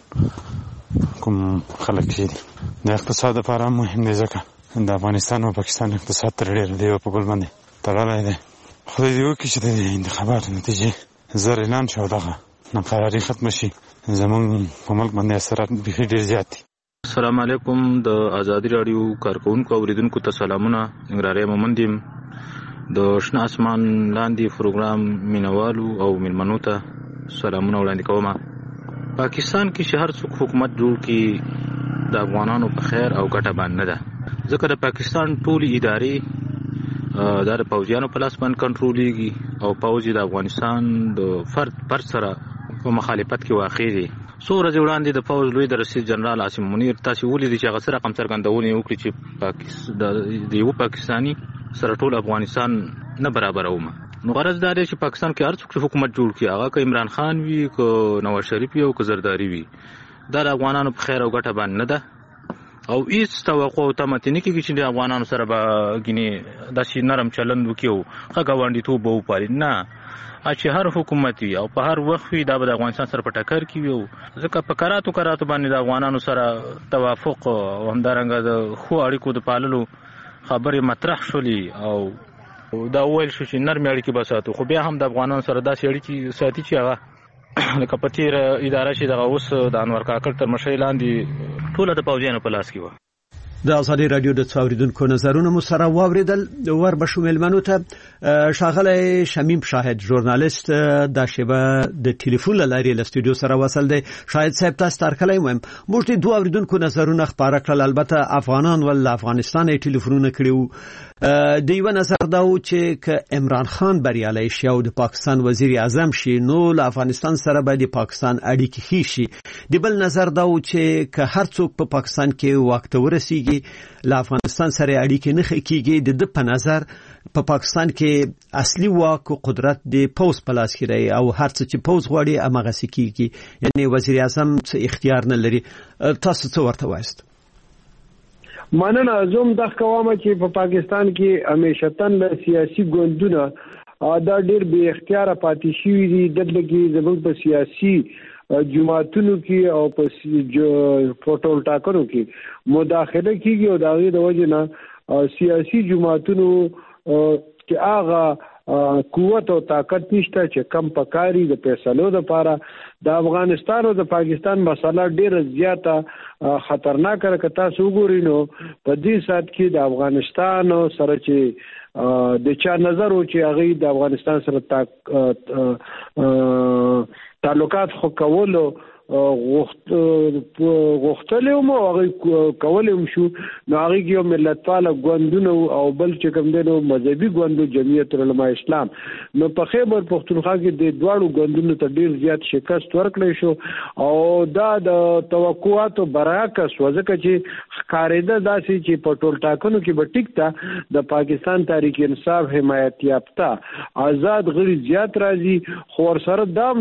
کوم خلک چې د اقتصاد لپاره هم مهم دی، ځکه د افغانستان او پاکستان اقتصاد تر ډېره د یو په بل باندې تړلی دی. خدای دې وکړي چې د انتخاباتو نتیجې زر اعلان شي او دغه ناقراري ختمه شي. زموږ په ملک باندې اثرات بیخي ډېر زیات دي. السلام علیکم. د ازادي راډیو کارکوونکو او اوریدونکو ته سلامونه. ننګرهاری مومند یم. د شنه اسمان لاندې پروګرام مینوالو او میلمنو ته سلامونه وړاندې کوم. پاکستان کې چې هر څوک حکومت جوړ کړي د افغانانو په خیر او ګټه باندې نه ده، ځکه د پاکستان ټولې ادارې دا د پوځیانو په لاس باندې کنټرولېږي، او پوځ د افغانستان د فرد فرد سره په مخالفت کې واقع دي. څو ورځې وړاندې د پوځ لوی د رئیس جنرال عاصم منیر تاسې ولیدي چې هغه څه رقم څرګندونې وکړي چې د یو پاکستاني سره ټول افغانستان نه برابرومه. نو غرض دا دی چې پاکستان کې هر څوک حکومت جوړ کړي، هغه که عمران خان وي، که نواز شریف وي، او که زرداري وي، دا د افغانانو په خیر او ګټه باندې نه ده، او هیڅ توقع او تمه ترې نه کېږي چې د افغانانو سره به ګینې داسې نرم چلند وکړي او ښه ګاونډیتوب به وپالي. نه، چې هر حکومت وي او په هر وخت وي دا به د افغانستان سره په ټکر کې وي، ځکه په کراتو کراتو باندې د افغانانو سره توافق او همدارنګه د ښو اړیکو د پاللو خبرې مطرح شولې، او دا وویل شو چې نرمې اړیکې به ساتو، خو بیا هم د افغانانو سره داسې اړیکې ساتي چې هغه لکه په تېره اداره چې دغه اوس د انور کاکړ تر مشرۍ لاندې ټوله د پوځیانو په لاس کې وه. د ازادي رادیو د څاوریدونکو نظرونه مو سره واوریدل. وربشو میلمنو ته ښاغلی شمیم شاهد ژورنالیست د شیبه د ټلیفون له لارې له استودیو سره وصل دی. شاهد صاحب تاسو ته هرکلی وایم. موږ د دوه اوریدونکو نظرونه خپاره کړل، البته افغانان ول افغانستان یې ټلیفونونه کړي وو. د یو نظر دا و چې که عمران خان بریالی شي او د پاکستان وزیر اعظم شي نو له افغانستان سره به د پاکستان اړیکې ښې شي. د بل نظر دا و چې که هر څوک په پاکستان کې واک ته ورسیږي له افغانستان سره اړیکې نه ښې کېږي. د ده په نظر په پاکستان کې اصلي واک او قدرت د پوځ په لاس کې دی، او هر څه چې پوځ غواړي هماغسې کېږي، یعنې وزیر اعظم څه اختیار نه لري. تاسو څه ورته وایست؟ مننه. زوم د کومه چې په پاکستان کې همیشتن له سیاسي ګوندونه دا ډېر بې اختیار پاتې شوي دي. دلته کې زموږ په سیاسي جماعتونو کې او په ټول ټاکنو کې مداخله کېږي، او د هغې د وجې نه سیاسي جماعتونو چې هغه قوت او طاقت نشته چې کم پکاري د فیصلو لپاره. د افغانستان او د پاکستان مسله ډیره زیاته خطرناک ده. تاسو وګورئ نو په دې سات کې د افغانستان سره چې د چا نظر و چې هغه د افغانستان سره تعلقات خو کولو غوښت غوښتل مو هغه کولای شو نو هغه یو ملت پاله ګوندونه او بل چې کوم دینو مذهبي ګوندو جمعیت العلماء اسلام نو په خیبر پختونخوا کې د دواړو ګوندونو ته ډیر زیات شکست ورکړی شو او دا د توقعاتو برعکس وځکه چې ښکارېده داسې چې په ټول ټاکنو کې به ټیک ته د پاکستان تحریک انصاف حمایت یافته آزاد غړي زیات راځي خو سره دام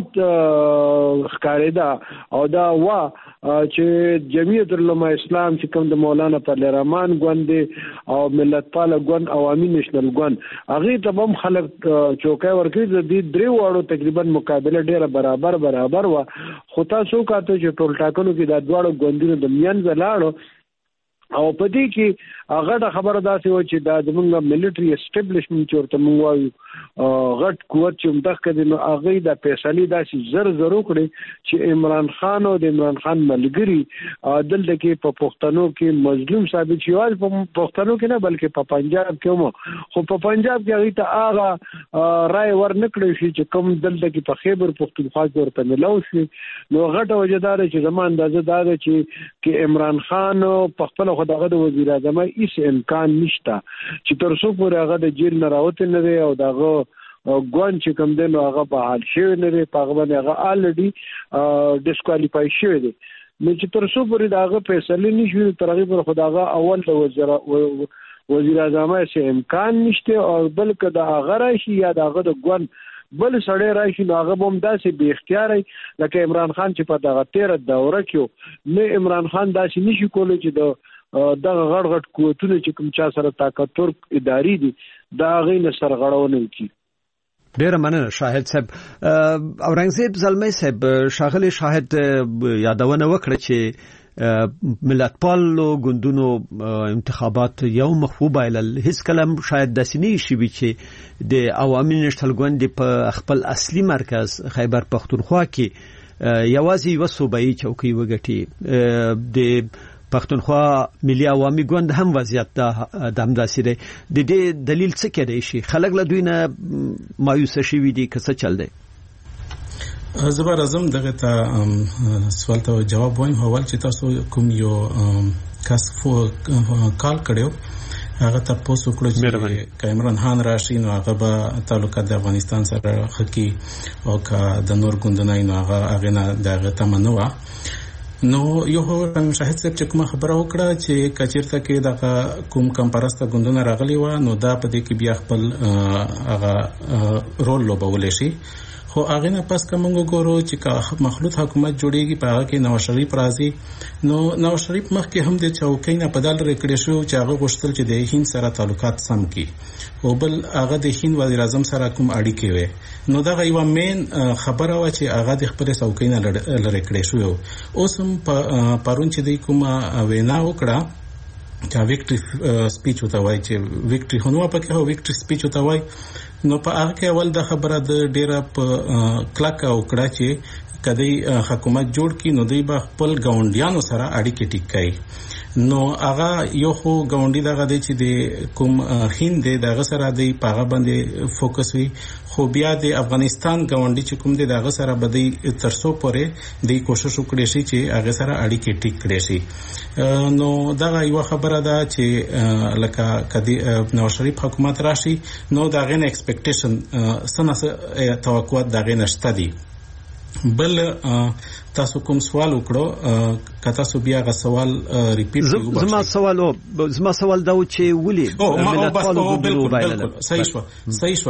ښکارېده او دا وا چې جمعیت العلماء اسلام چې کوم د مولانا فضل الرحمن ګوند او ملت پاله ګوند عوامي نېشنل ګوند هغه ته هم خلک چوکای ورکړي د دې درې واړو تقریبا مقابله ډیره برابر برابر و. خو تاسو کاته چې ټول ټاکنو کې د دواړو ګوندونو د میانځ لاړو او په دې کې هغه خبره داسې و چې د زمونږ ملټري اسټابلیشمنت ورته مونږ وایو غټ قوت چې متخ کړي نو هغه د فیصلې داسې زر زر وکړي چې عمران خان او د عمران خان ملګری دلته کې په پښتنو کې مظلوم ثابت شوی په پښتنو کې نه بلکې په پنجاب کې مو خو په پنجاب کې هغه ته هغه رائے ورنکړي شي چې کوم دلته کې په خیبر پختونخوا کې ورته ملو شي نو غټه وجدار چې زمان اندازه دار چې کې عمران خان په خپل خو دغه د وزیر اعظم هیڅ امکان نشته چې تر څو پورې هغه د جیل نه راوته نه دی او دغه ګوند چې کوم دی نو هغه په حال شوی نه دی په هغه باندې هغه الریډي ډیسکوالیفای شوی دی نو چې تر څو پورې دغه فیصله نشوي تر هغه پر خداغه اول د وزیر وزیر اعظم هیڅ امکان نشته او بلکې د هغه راشي یا دغه د ګوند بل سړی راشي نو هغه هم داسې بې اختیاري لکه عمران خان چې په دغه تیره دوره کې نه عمران خان داسې نشي کولی چې د دغه غړ غړ قوتونه چې کوم چا سره طاقتور اداري دي دا غي نه سرغړونه کوي. ډیر مننه شاهد صاحب. اورنګزیب زلمی صاحب شاغلی شاهد یادونه وکړه چې ملت پالو ګوندونو انتخابات یو مخفوب ایلل هیڅ کلم شاید د سینې شي چې د عوامي نشټل ګوند په خپل اصلي مرکز خیبر پختونخوا کې یوازې وسوبای چوکي وګټي د پختونخوا ملي عوامي ګوند هم وضعیت د همداسې دی د دې دلیل څه کېدای شي خلک له دوی نه مایوسه شوي دي که څه چل دی؟ زبر اعظم دغه ته سوال ته جواب وایم. اول چې تاسو کوم یو کس کال کړو هغه ته پوسو کړو چې عمران خان راشي نو هغه به تعلقات د افغانستان سره خکی او کا د نور ګوندونو نه هغه هغه نه دغه تمنو نو یو شاهد صاحب چې کوم خبره وکړه چې کچیرته کې د کوم کم پرسته ګوندونه راغلي و نو دا په دې کې بیا خپل هغه رول لوبول شي خو هغه نه پس کوم وګورو چې مخلوط حکومت جوړیږي په هغه کې نواز شریف راځي نو نواز شریف مخکې هم د چوکۍ نه بدل لري شو چې هغه غوښتل چې د هند سره تعلقات سم کړي او بل هغه د هند وزیر اعظم سره کوم اړیکې وي نو دا یو مین خبره و چې هغه د خپل چوکۍ نه لري کړی شو. اوس هم پرون چې د کوم وینا وکړه چې ویکټری سپیچ وته وای چې ویکټری هنو په کې هو ویکټری سپیچ وته وای نو په هغه کې اول د خبره د ډیره په کلک او کړه چې کدی حکومت جوړ کی نو دی به خپل ګاونډیانو سره اړیکې ټیک کړي نو هغه یو خو ګاونډي دغه دی چې د کوم هند دغه سره دی پاغه باندې فوکس وي خو بیا د افغانستان ګاونډي چې کوم دی دغه سره بدی ترسو پورې د کوشش وکړي شي چې هغه سره اړیکې ټیک کړي شي نو دغه یو خبره ده چې لکه کدی نواز شریف حکومت راشي نو دغه نه ایکسپیکټیشن سنه توقعات دغه نشته دي. بل تاسو کوم سوال وکړو کته سو بیا غ سوال ریپیټ کړو زما سوال زما سوال دا و چې ولي ملت پالو بالکل صحیح شو صحیح شو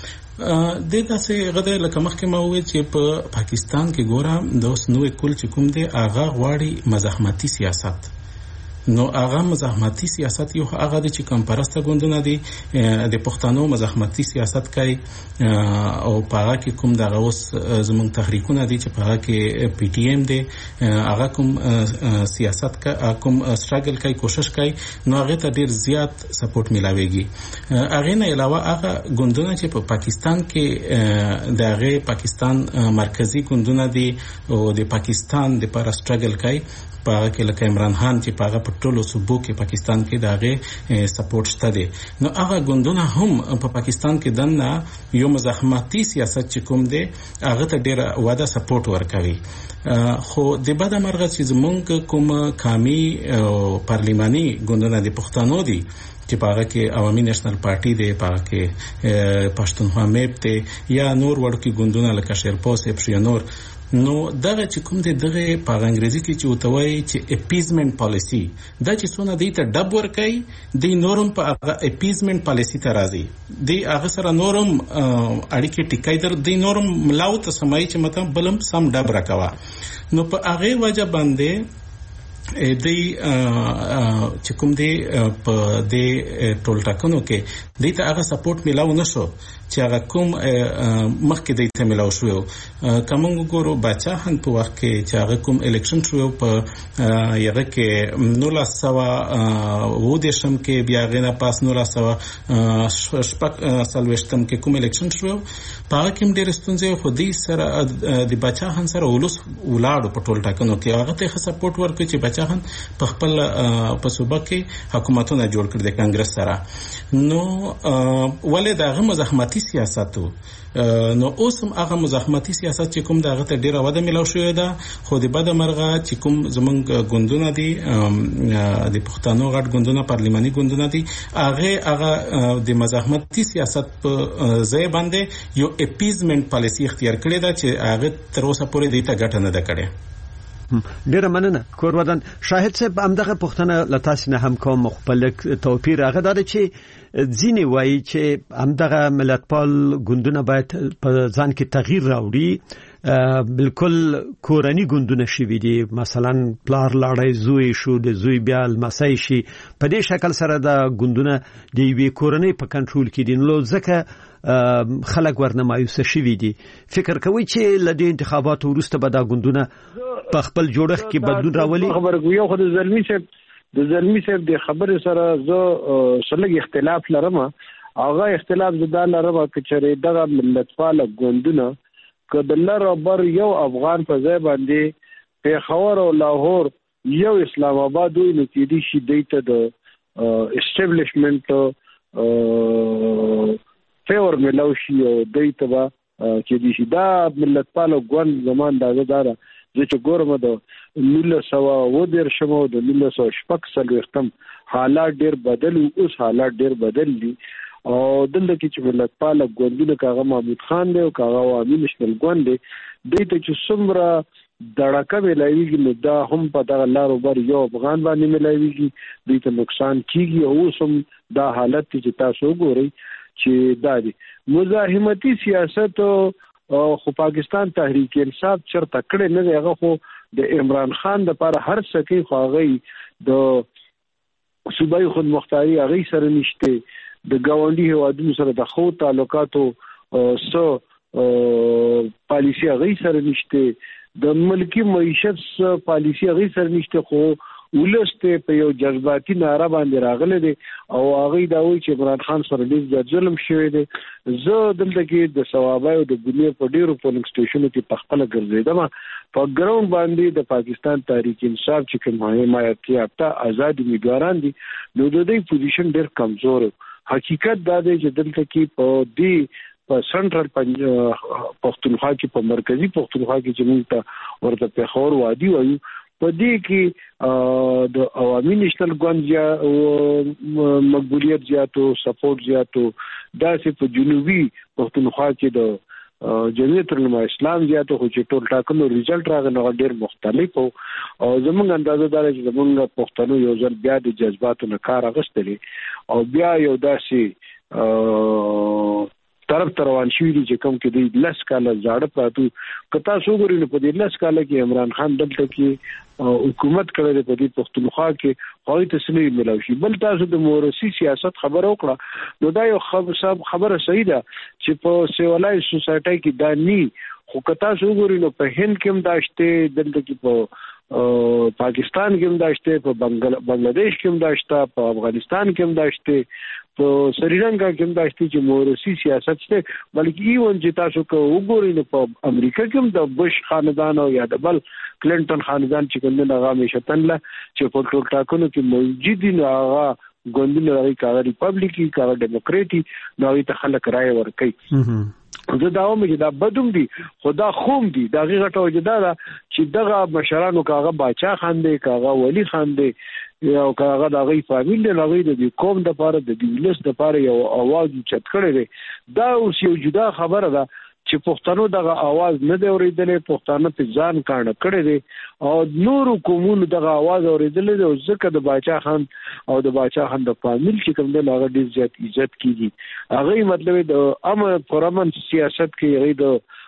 د تاسو غده لکه مخکې ما وې چې په پاکستان کې ګوره د اوس نوې کول چې کوم دی هغه غواړي مزاحمتي سیاست نو هغه مزاحمتي سیاست یو هغه د چې کم پرسته ګوندونه دي د پښتنو مزاحمتي سیاست کوي او په هغه کې کوم دغه اوس زموږ تحریکونه دي چې په هغه کې پی ټی ایم دی هغه کوم سیاست کا کوم سټراګل کوي کوشش کوي نو هغه ته ډیر زیات سپورټ ملاويږي هغه نه علاوه هغه ګوندونه چې په پاکستان کې دغه پاکستان مرکزی ګوندونه دي او د پاکستان د پر سټراګل کوي په کې لکه عمران خان چې په هغه پټولو صوبو کې پاکستان کې داغه سپورټ شته دي نو هغه ګوندونه هم په پاکستان کې دنه یو مزاحمتي سیاست چې کوم دی هغه ته ډیر واده سپورټ ورکوي خو د بده مرغه چې زمونږ کوم قومي او پارلماني ګوندونه د پښتنو دي چې په هغه کې عوامي نېشنل پارټي دی په هغه کې پښتونخوا میپ دی یا نور وړکي ګوندونه لکه شیرپا سیب یا نور نو دغه چې کوم دی دغه په انګریزي کې چې وتوي چې اپیزمنت پالیسی دا چې څونه دی ته ډب ور کوي د نورم په هغه اپیزمنت پالیسی ته راځي دی هغه سره نورم اړیکې ټیکای در دی نورم ملاو ته سمای چې مطلب بلم سم ډب راکوا نو په هغه وجه باندې دی چې کوم دی په دې ټول ټاکنو کې دی ته هغه سپورټ ملاو نشو چې هغه کوم مخکې دی ته ملاو شو کوم ګورو بچا هن په وخت کې چې هغه کوم الیکشن شو په یغه کې نو لا سوا و د شم کې بیا غنه پاس نو لا سوا شپک سلوشتم کې کوم الیکشن شو په هغه کې ډېر ستونزې خو دی سره د بچا هن سره ولوس ولاړو په ټول ټاکنو کې هغه ته سپورټ ورکړي چې چاهن په خپل په صوبه کې حکومتونه جوړ کړل د کانګرس سره نو ولې دغه مزاحمتي سیاستو نو اوس هم هغه مزاحمتي سیاست چې کوم دغه ته ډیره وده ملو شوې ده خو د بده مرغه چې کوم زمونږ ګوندونه دي د پښتنو غټ ګوندونه پارلماني ګوندونه دي هغه هغه د مزاحمتي سیاست په ځای باندې یو اپیزمنت پالیسی اختیار کړی دا چې هغه تر اوسه پورې د ته ګټه نه ده کړې ډیره مننه کور ودان شاهد صاحب همدغه پښتنه لتاس نه هم کوم خپل توپیر هغه دا چې ځینی وایي چې همدغه ملتپال ګوندونه باید په ځان کې تغییر راوړي بالکل کورنی ګوندونه شي دي مثلا پلار لاړی زوی شو د زوی بیا مسای شي په دې شکل سره دا ګوندونه د وی کورنی په کنټرول کې دي نو ځکه خلک ورنه مایوسه شوي دي فکر کوي چې لدې انتخاباتو وروسته به دا ګوندونه په خپل جوړښت کې بدلون راولي خبر یو خو د زلمی صاحب د زلمی صاحب د خبرې سره زه سلګ اختلاف لرم هغه اختلاف زدا لرم چې دغه ملتپال ګوندونه کله ربر یو افغان په ځای باندې پیښور او لاهور یو اسلام آباد وي نو کې دي شي دیته د اسټابلیشمنت فیور ملوشي او دیته با کې دي شي دا ملتپال ګوند زمان دا زدار چې ګورم د مله سوا و دیر شمو د مله سوا شپک سلوختم حالات ډیر بدل اوس حالات ډیر بدل دي او دلته کې چې ملتپال ګوندونه کاغه محمود خان دی او کاغه عوامي نشنل ګوند دی دته چې څومره دړکه ملایوي نو دا هم په دغه لارو بر یو افغان باندې ملایوي دته نقصان کیږي او سم دا حالت چې تاسو ګورئ چې دا دي مزاحمتي سیاست خو پاکستان تحریک انصاف چرته کړي نه هغه خو د عمران خان د لپاره هر څه کې خواغي د صوبایي خود مختاري هغه سره نشته د گاونډي هوادونو سره د خو تعلقاتو سو پالیسی هغه سره نشته د ملکی معیشت پالیسی هغه سره نشته خو ولسته په یو جذباتي ناره باندې راغله دي او هغه دا وایي چې عمران خان سره ډېر ظلم شوی دی زه دلته کې د ثوابای او د دنیا په ډیرو پولینګ سټیشنونو کې پخپل ګرځیدم په ګراوند باندې د پاکستان تحریک انصاف چې کوم حمایت کې اپتا آزاد امیدواران دي نو د دې پوزیشن ډېر کمزور حقیقت دا دی چې دلته کې په دې په سنټرل پښتونخوا کې په مرکزی پښتونخوا کې چې موږ ته ورته په خور وادي وایو په دې کې د عوامي نېشنل ګوند یا مقبولیت زیاتو سپورټ زیاتو داسې په جنوبي پښتونخوا کې د جمعیت علماء اسلام زیاتو خو چې ټول ټاکنو ریزلټ راغلی ډېر مختلف او زموږ اندازه دا چې زموږ پښتنو یو ځل بیا د جذباتو نه کار اخیستلی او بیا یو داسې طرف ته روان شوي دي چې کوم کې د لس کاله زاړه پاتو کتا سو ګوري نو په دې لس کاله کې عمران خان دلته کې حکومت کړی په دې پښتونخوا کې هغه تسلیم ملو شي. بل تاسو د مورثي سیاست خبر وکړه نو دا یو خبره صحیح ده چې په سیولای سوسایټي کې دا ني خو کتا سو ګوري نو په هند کې هم داشته دلته کې په پاکستان کې هم داشته په بنگلاديش کې هم داشته په افغانستان کې هم داشته په سریلانکا کې هم داشته چې مورثي سیاست شته بلکې ایون چې تاسو کو وګورئ نو په امریکا کې هم د بش خاندان او یا د بل کلینټن خاندان چې کوم نه هغه مشتن له چې په ټول ټاکنو کې موجود دي نو هغه ګوندونه لري کاغه ریپابلیکي کاغه ډیموکراټي نو ته خلک رائے ورکړي. زه دا وایم چې دا بدوم دي خدا خوم دي دا غیغه وجدا دا چې دغه مشرانو کاغه باچا خان دی کاغه ولی خان دی او کاغه د غي فامیل د غي د قوم د پاره د دیولس د پاره یو आवाज چت کړی دی. دا اوس یو جدا خبره ده چې پښتنو دغه आवाज نه دی اوریدلې پښتانه په ځان کانه کړی دی او نورو قومونو دغه आवाज اوریدلې او ځکه د باچا خان او د باچا خان د فامیل چې کوم د هغه ډیر زیات عزت کیږي. هغه مطلب د امن پرامن سیاست کې هغه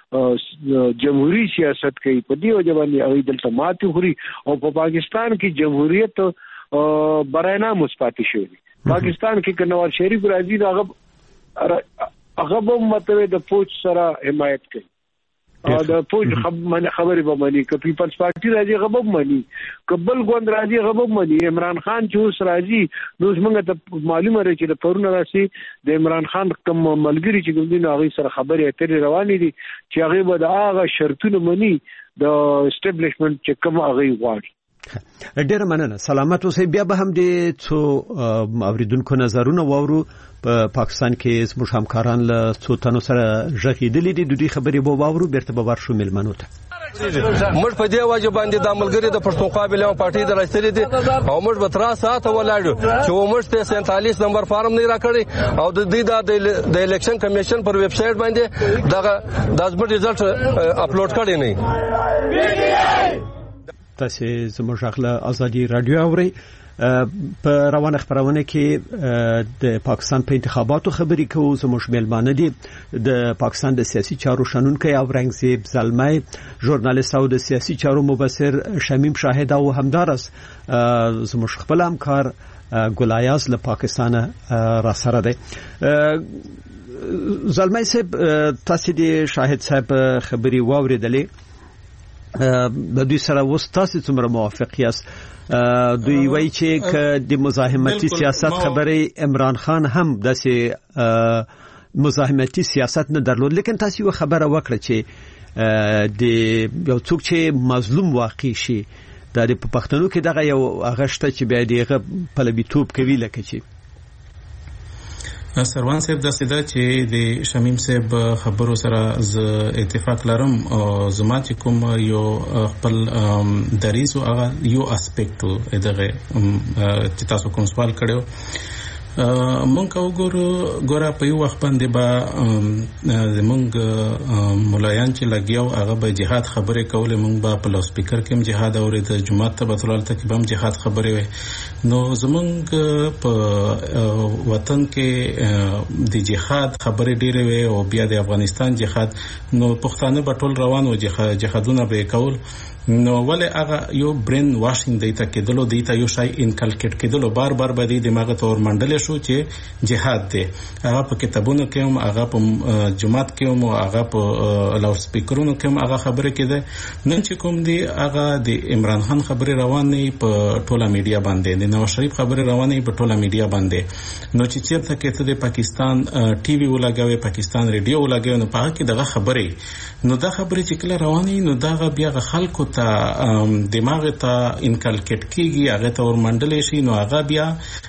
د جمهوریت سیاست کوي په دې وجه باندې هغه دلته ماتې خوري او په پاکستان کې جمهوریت براینا مثبت شوی. پاکستان کې نواز شریف راځي هغه هغه به مطلب د فوج سره حمایت کوي او د فوج خبرې به مانی که پیپلز پارټي راځي هغه به مانی کبل ګوند راځي هغه به مانی. عمران خان چې اوس راځي نو موږ ته معلومه راځي چې د پرونه راشي د عمران خان کوم ملګری چې کوم دي هغه سره خبرې اترې روانې دي چې هغه به د هغه شرطونه مانی د اسټابلیشمنت چې کوم هغه غواړي. ډیر مننه سلامت اوسئ. بیا به هم د څو اوریدونکو نظرونه وورو. په پاکستان کې زموږ همکاران له څو تنو سره ژغېدلي دي د دوی خبرې به واورو بیرته به ورشو مېلمنو ته. موږ په دې واجب باندې د عملګری د پښتونخوا بلې پارټي د راستري دي او موږ به تر ساعت ولاړو چې موږ ته سینتالیس نمبر فارم نه راکړي او د دې د الیکشن کمیشن پر ویب سټ باندې دغه د ازبر ریزلټ اپلوډ کړي نه. تاسو زموږ خپل ازادي رادیو اوري. په روانه خبرونه کې د پاکستان په انتخاباتو خبرې کوو. زموږ مېلمانه دي د پاکستان د سیاسي چارو شنونکي او رنګزیب زلمي ژورنالیست او د سیاسي چارو مبصر شمیم شاهد او همدارس زموږ خپل همکار ګلایاز له پاکستان را سره دی. زلمي صاحب تاسو د شاهد صاحب خبري واوریدلې د دوی سره وستاسو څومره موافق یاست؟ دوی وایي چې ک د مزاحمتي سیاست خبرې عمران خان هم داسې مزاحمتي سیاست نه درلود لیکن تاسو یو خبره وکړه چې د یو څوک چې مظلوم واقع شي د پښتنو کې دغه یو اغشته چې بیا دغه پلبیتوب کوي لکه چې سروان صاحب د سیده چې د شمیم صاحب خبرو سره ز اتفاق لرم او زما چې کوم یو خپل دریز او هغه یو اسپیکټ دغه چې تاسو کوم سوال کړو مونږ وګورو ګوره په یو وخت باندې با زمونږ مولایان چې لګیاو هغه به جهاد خبرې کولې مونږ به په لاس سپیکر کې هم جهاد اورید جمعه ته به تلل ته کې هم جهاد خبرې وي نو زمونږ په وطن کې د جهاد خبرې ډېرې وي او بیا د افغانستان جهاد نو پښتانه به ټول روان و جهادونه به کول نو ولې هغه یو برین واشینګ دی ته کېدلو دی ته یو شای انکلکټ کېدلو بار بار به دی دماغ ته ور منډل شو چې جهاد دی هغه په کتابونو کې هم هغه په جماعت کې هم هغه په لاوډ سپیکرونو کې هم هغه خبره کېده نن چې کوم دی هغه د عمران خان خبره روانه په ټوله میډیا باندې د نواز شریف خبره روانه په ټوله میډیا باندې نو چې چیرته کې ته د پاکستان ټي وي ولګوي پاکستان ریډیو ولګوي نو په هغه کې دغه خبره نو دا خبره چې کله روانه نو دا بیا خلکو ته دماغ ته انکلکټ کیږي هغه ته ورمنډل شي نو هغه بیا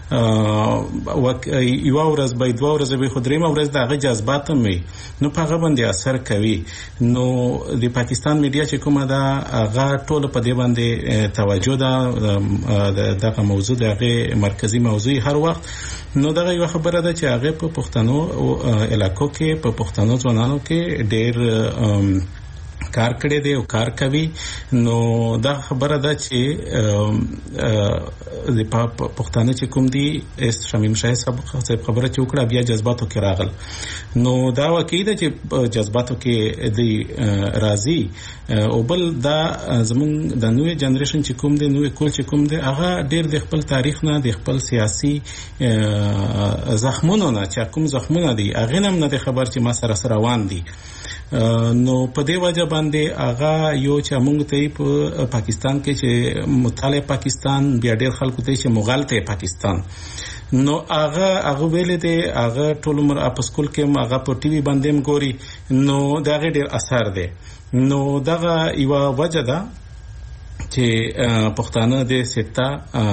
یو ورځ به دوه ورځې به خو درېمه ورځ دغه جذبات هم وي نو په هغه باندې اثر کوي نو د پاکستان میډیا چې کومه ده هغه ټول په دې باندې توجه ده دغه موضوع دغه مرکزی موضوع هر وخت نو دغه یو خبره ده چې هغه په پښتنو علاقو کې په پښتنو ځوانانو کې ډېر کار کړی دی او کار کوي. نو دا خبره ده چې د پښتانه چې کوم دي شمیم شاه صاحب خبره چې وکړه بیا جذباتو کې راغل. نو دا واقعي ده چې جذباتو کې دی راځي. او بل دا زمون د نوې جنریشن چې کوم دی نوې کول چې کوم دی هغه ډېر د خپل تاریخ نه د خپل سیاسي زخمونو نه چې کوم زخمونه دي هغه هم نه خبر چې ما سره سره روان دي. نو په دې وجه باندې هغه یو چې موږ ته په پاکستان کې چې مطالعه پاکستان بیا ډېر خلکو ته چې مغال ته پاکستان نو هغه هغه ویل دي هغه ټول عمر په سکول کې هغه په ټي وي باندې مګوري. نو دا ډېر اثر دی. نو دا یو وجه ده چې پښتانه د ستا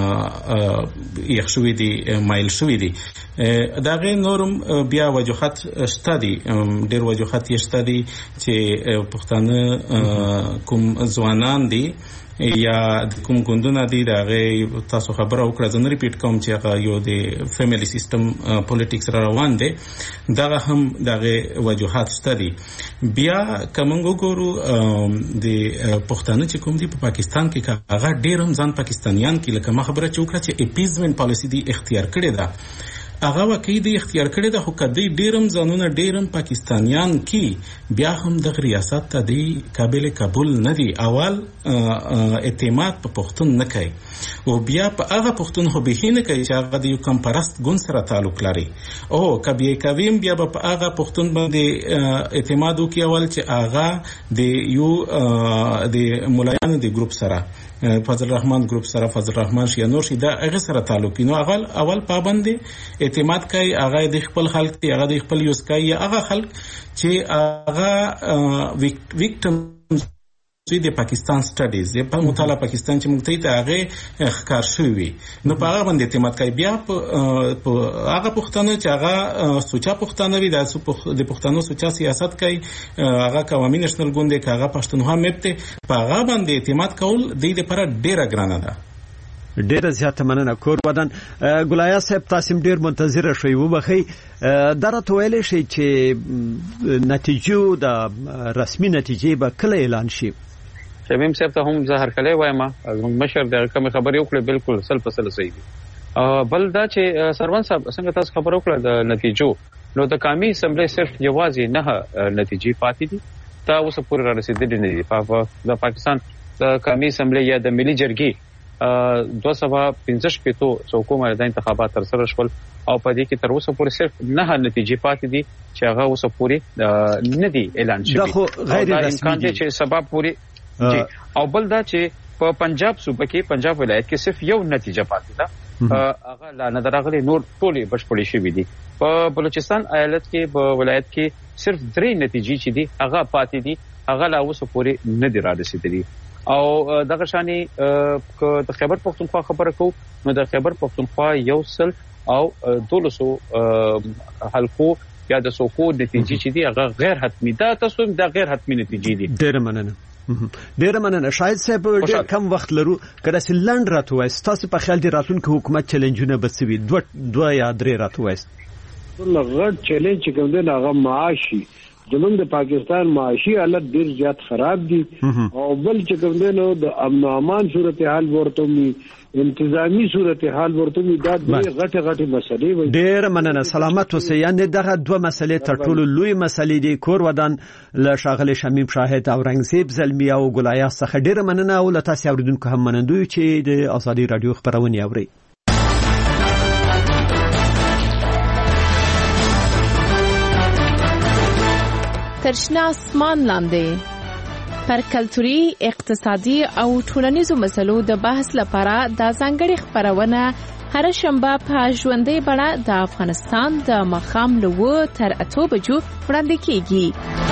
یخ شوې دي مایل شوې دي. دا غي نورم بیا وجوهات شته دي ډېر وجوهات یې شته دي چې پښتانه کوم ځوانان دي یا کوم ګوندونه دي دا غي تاسو خبره وکړه زه نه ریپیټ کوم چې هغه یو د فیملی سیستم پولیټکس را روان دي. دا هم دا غي وجوهات شته دي. بیا کومنګ وګورو د پښتانه چې کوم دي په پاکستان کې هغه ډېر هم ځان پاکستانیان کې لکه ما خبره چې وکړه چې اپیزمنت پالیسی دی اختیار کړی ده هغه واقعي دی اختیار کړی ده. خو کدی ډیرم ځانونه ډیرم پاکستانیان کی بیا هم د ریاست ته دی قابل قبول نه دی. اول اعتماد په پښتون نه کوي او بیا په هغه پښتون خو به نه کوي چې هغه د یو کم پرست ګوند سره تعلق لري. او کبي کویم بیا په هغه پښتون باندې اعتماد وکي اول چې هغه د یو د مولایانو د ګروپ سره فضل الرحمن ګروپ سره فضل الرحمن شي نور شي دا هغه سره تعلق نو اول اول پابند اعتماد کوي هغه د خپل خلک دی هغه د خپل یوز کوي هغه خلک چې هغه ویکټم چې د پاکستان سټډیز په مطالعه پاکستان چې موږ ته هغه ښکار شوی نو په هغه باندې اعتماد کوي. بیا په هغه پښتانه چې هغه سوچا پښتانه وي د پښتنو سوچا سیاست کوي هغه قومي نېشنل ګوند کې هغه پښتونخوا مپته په هغه باندې اعتماد کول د دې لپاره ډیره ګرانه ده. ډیره زیاته مننه کور ودان. ګلایا صاحب تاسو ډیر منتظر شوي وبخي درته ویل شي چې نتیجو د رسمي نتیجې به کله اعلان شي. شمیم صاحب ته هم زهر کله وایم زموږ مشر د کوم خبرې وکړه بالکل سل په سل صحیح دي. بل دا چې سروان صاحب څنګه تاسو خبر وکړه د نتیجو نو د قومي اسمبلی صرف یوازې نه نتیجې پاتې دي تا اوس پورې را رسیدلې نه دي. د پاکستان د قومي اسمبلی یا د ملي جرګې دوه سوه پنځه شپېتو څوکو باندې انتخابات تر سره شول او په دې کې تر اوسه پورې صرف نه نتیجې پاتې دي چې هغه اوسه پورې نه دي اعلان شوی. دا خو غیر رسمي دي چې سبب پورې او بل دا چې په پنجاب صوبه کې پنجاب ولایت کې صرف یو نتیجه پاتې ده هغه لا نه درغلي نور ټولې بشپړې شوې دي. په بلوچستان ایالت کې په ولایت کې صرف درې نتیجې چې دي هغه پاتې دي هغه لا اوسه پورې نه دي را رسیدلي. او دغه شانی د خیبر پختونخوا خبره کو نو د خیبر پختونخوا یو سل او دولسو حلقو یا د سوکو نتیجې چې دي هغه غیر حتمی ده. تاسو دا غیر حتمی نتیجې دي. ډیر مننه ډیر مننه. شاید صاحب ډیر کم وخت لرو کله چې لند راتوي تاسو په خیال دي راتلونکي حکومت چیلنجونه بسوي دوه دوه یا درې راتوي لغړ چیلنج کوم دی هغه معاشي زمونږ د پاکستان معاشي حالت ډیر زیات خراب دي او بل چې کوم دی نو د امن او امان صورتحال ورته می انتظامی صورتحال ورته می دا ډېر غټه غټه مسلې وي. ډیر مننه سلامت اوسئ. یعنی دغه دوه مسلې تر ټولو لوی مسلې دي کور ودان له شاغله شمیم شاهد او رنگزیب زلمی او ګلایا څخه ډیر مننه او له تاسو اوریدونکو هم منندوی چې د ازادي رادیو خبرونه اوري. ترشنا اسمان لاندې پر کلتوري اقتصادي او ټولنیزو مسلو د بحث لپاره د ځانګړي خبرونه هر شنبه په ژوندۍ بڼه د افغانستان د مخام لوو تر اتو بجو وړاندې کیږي.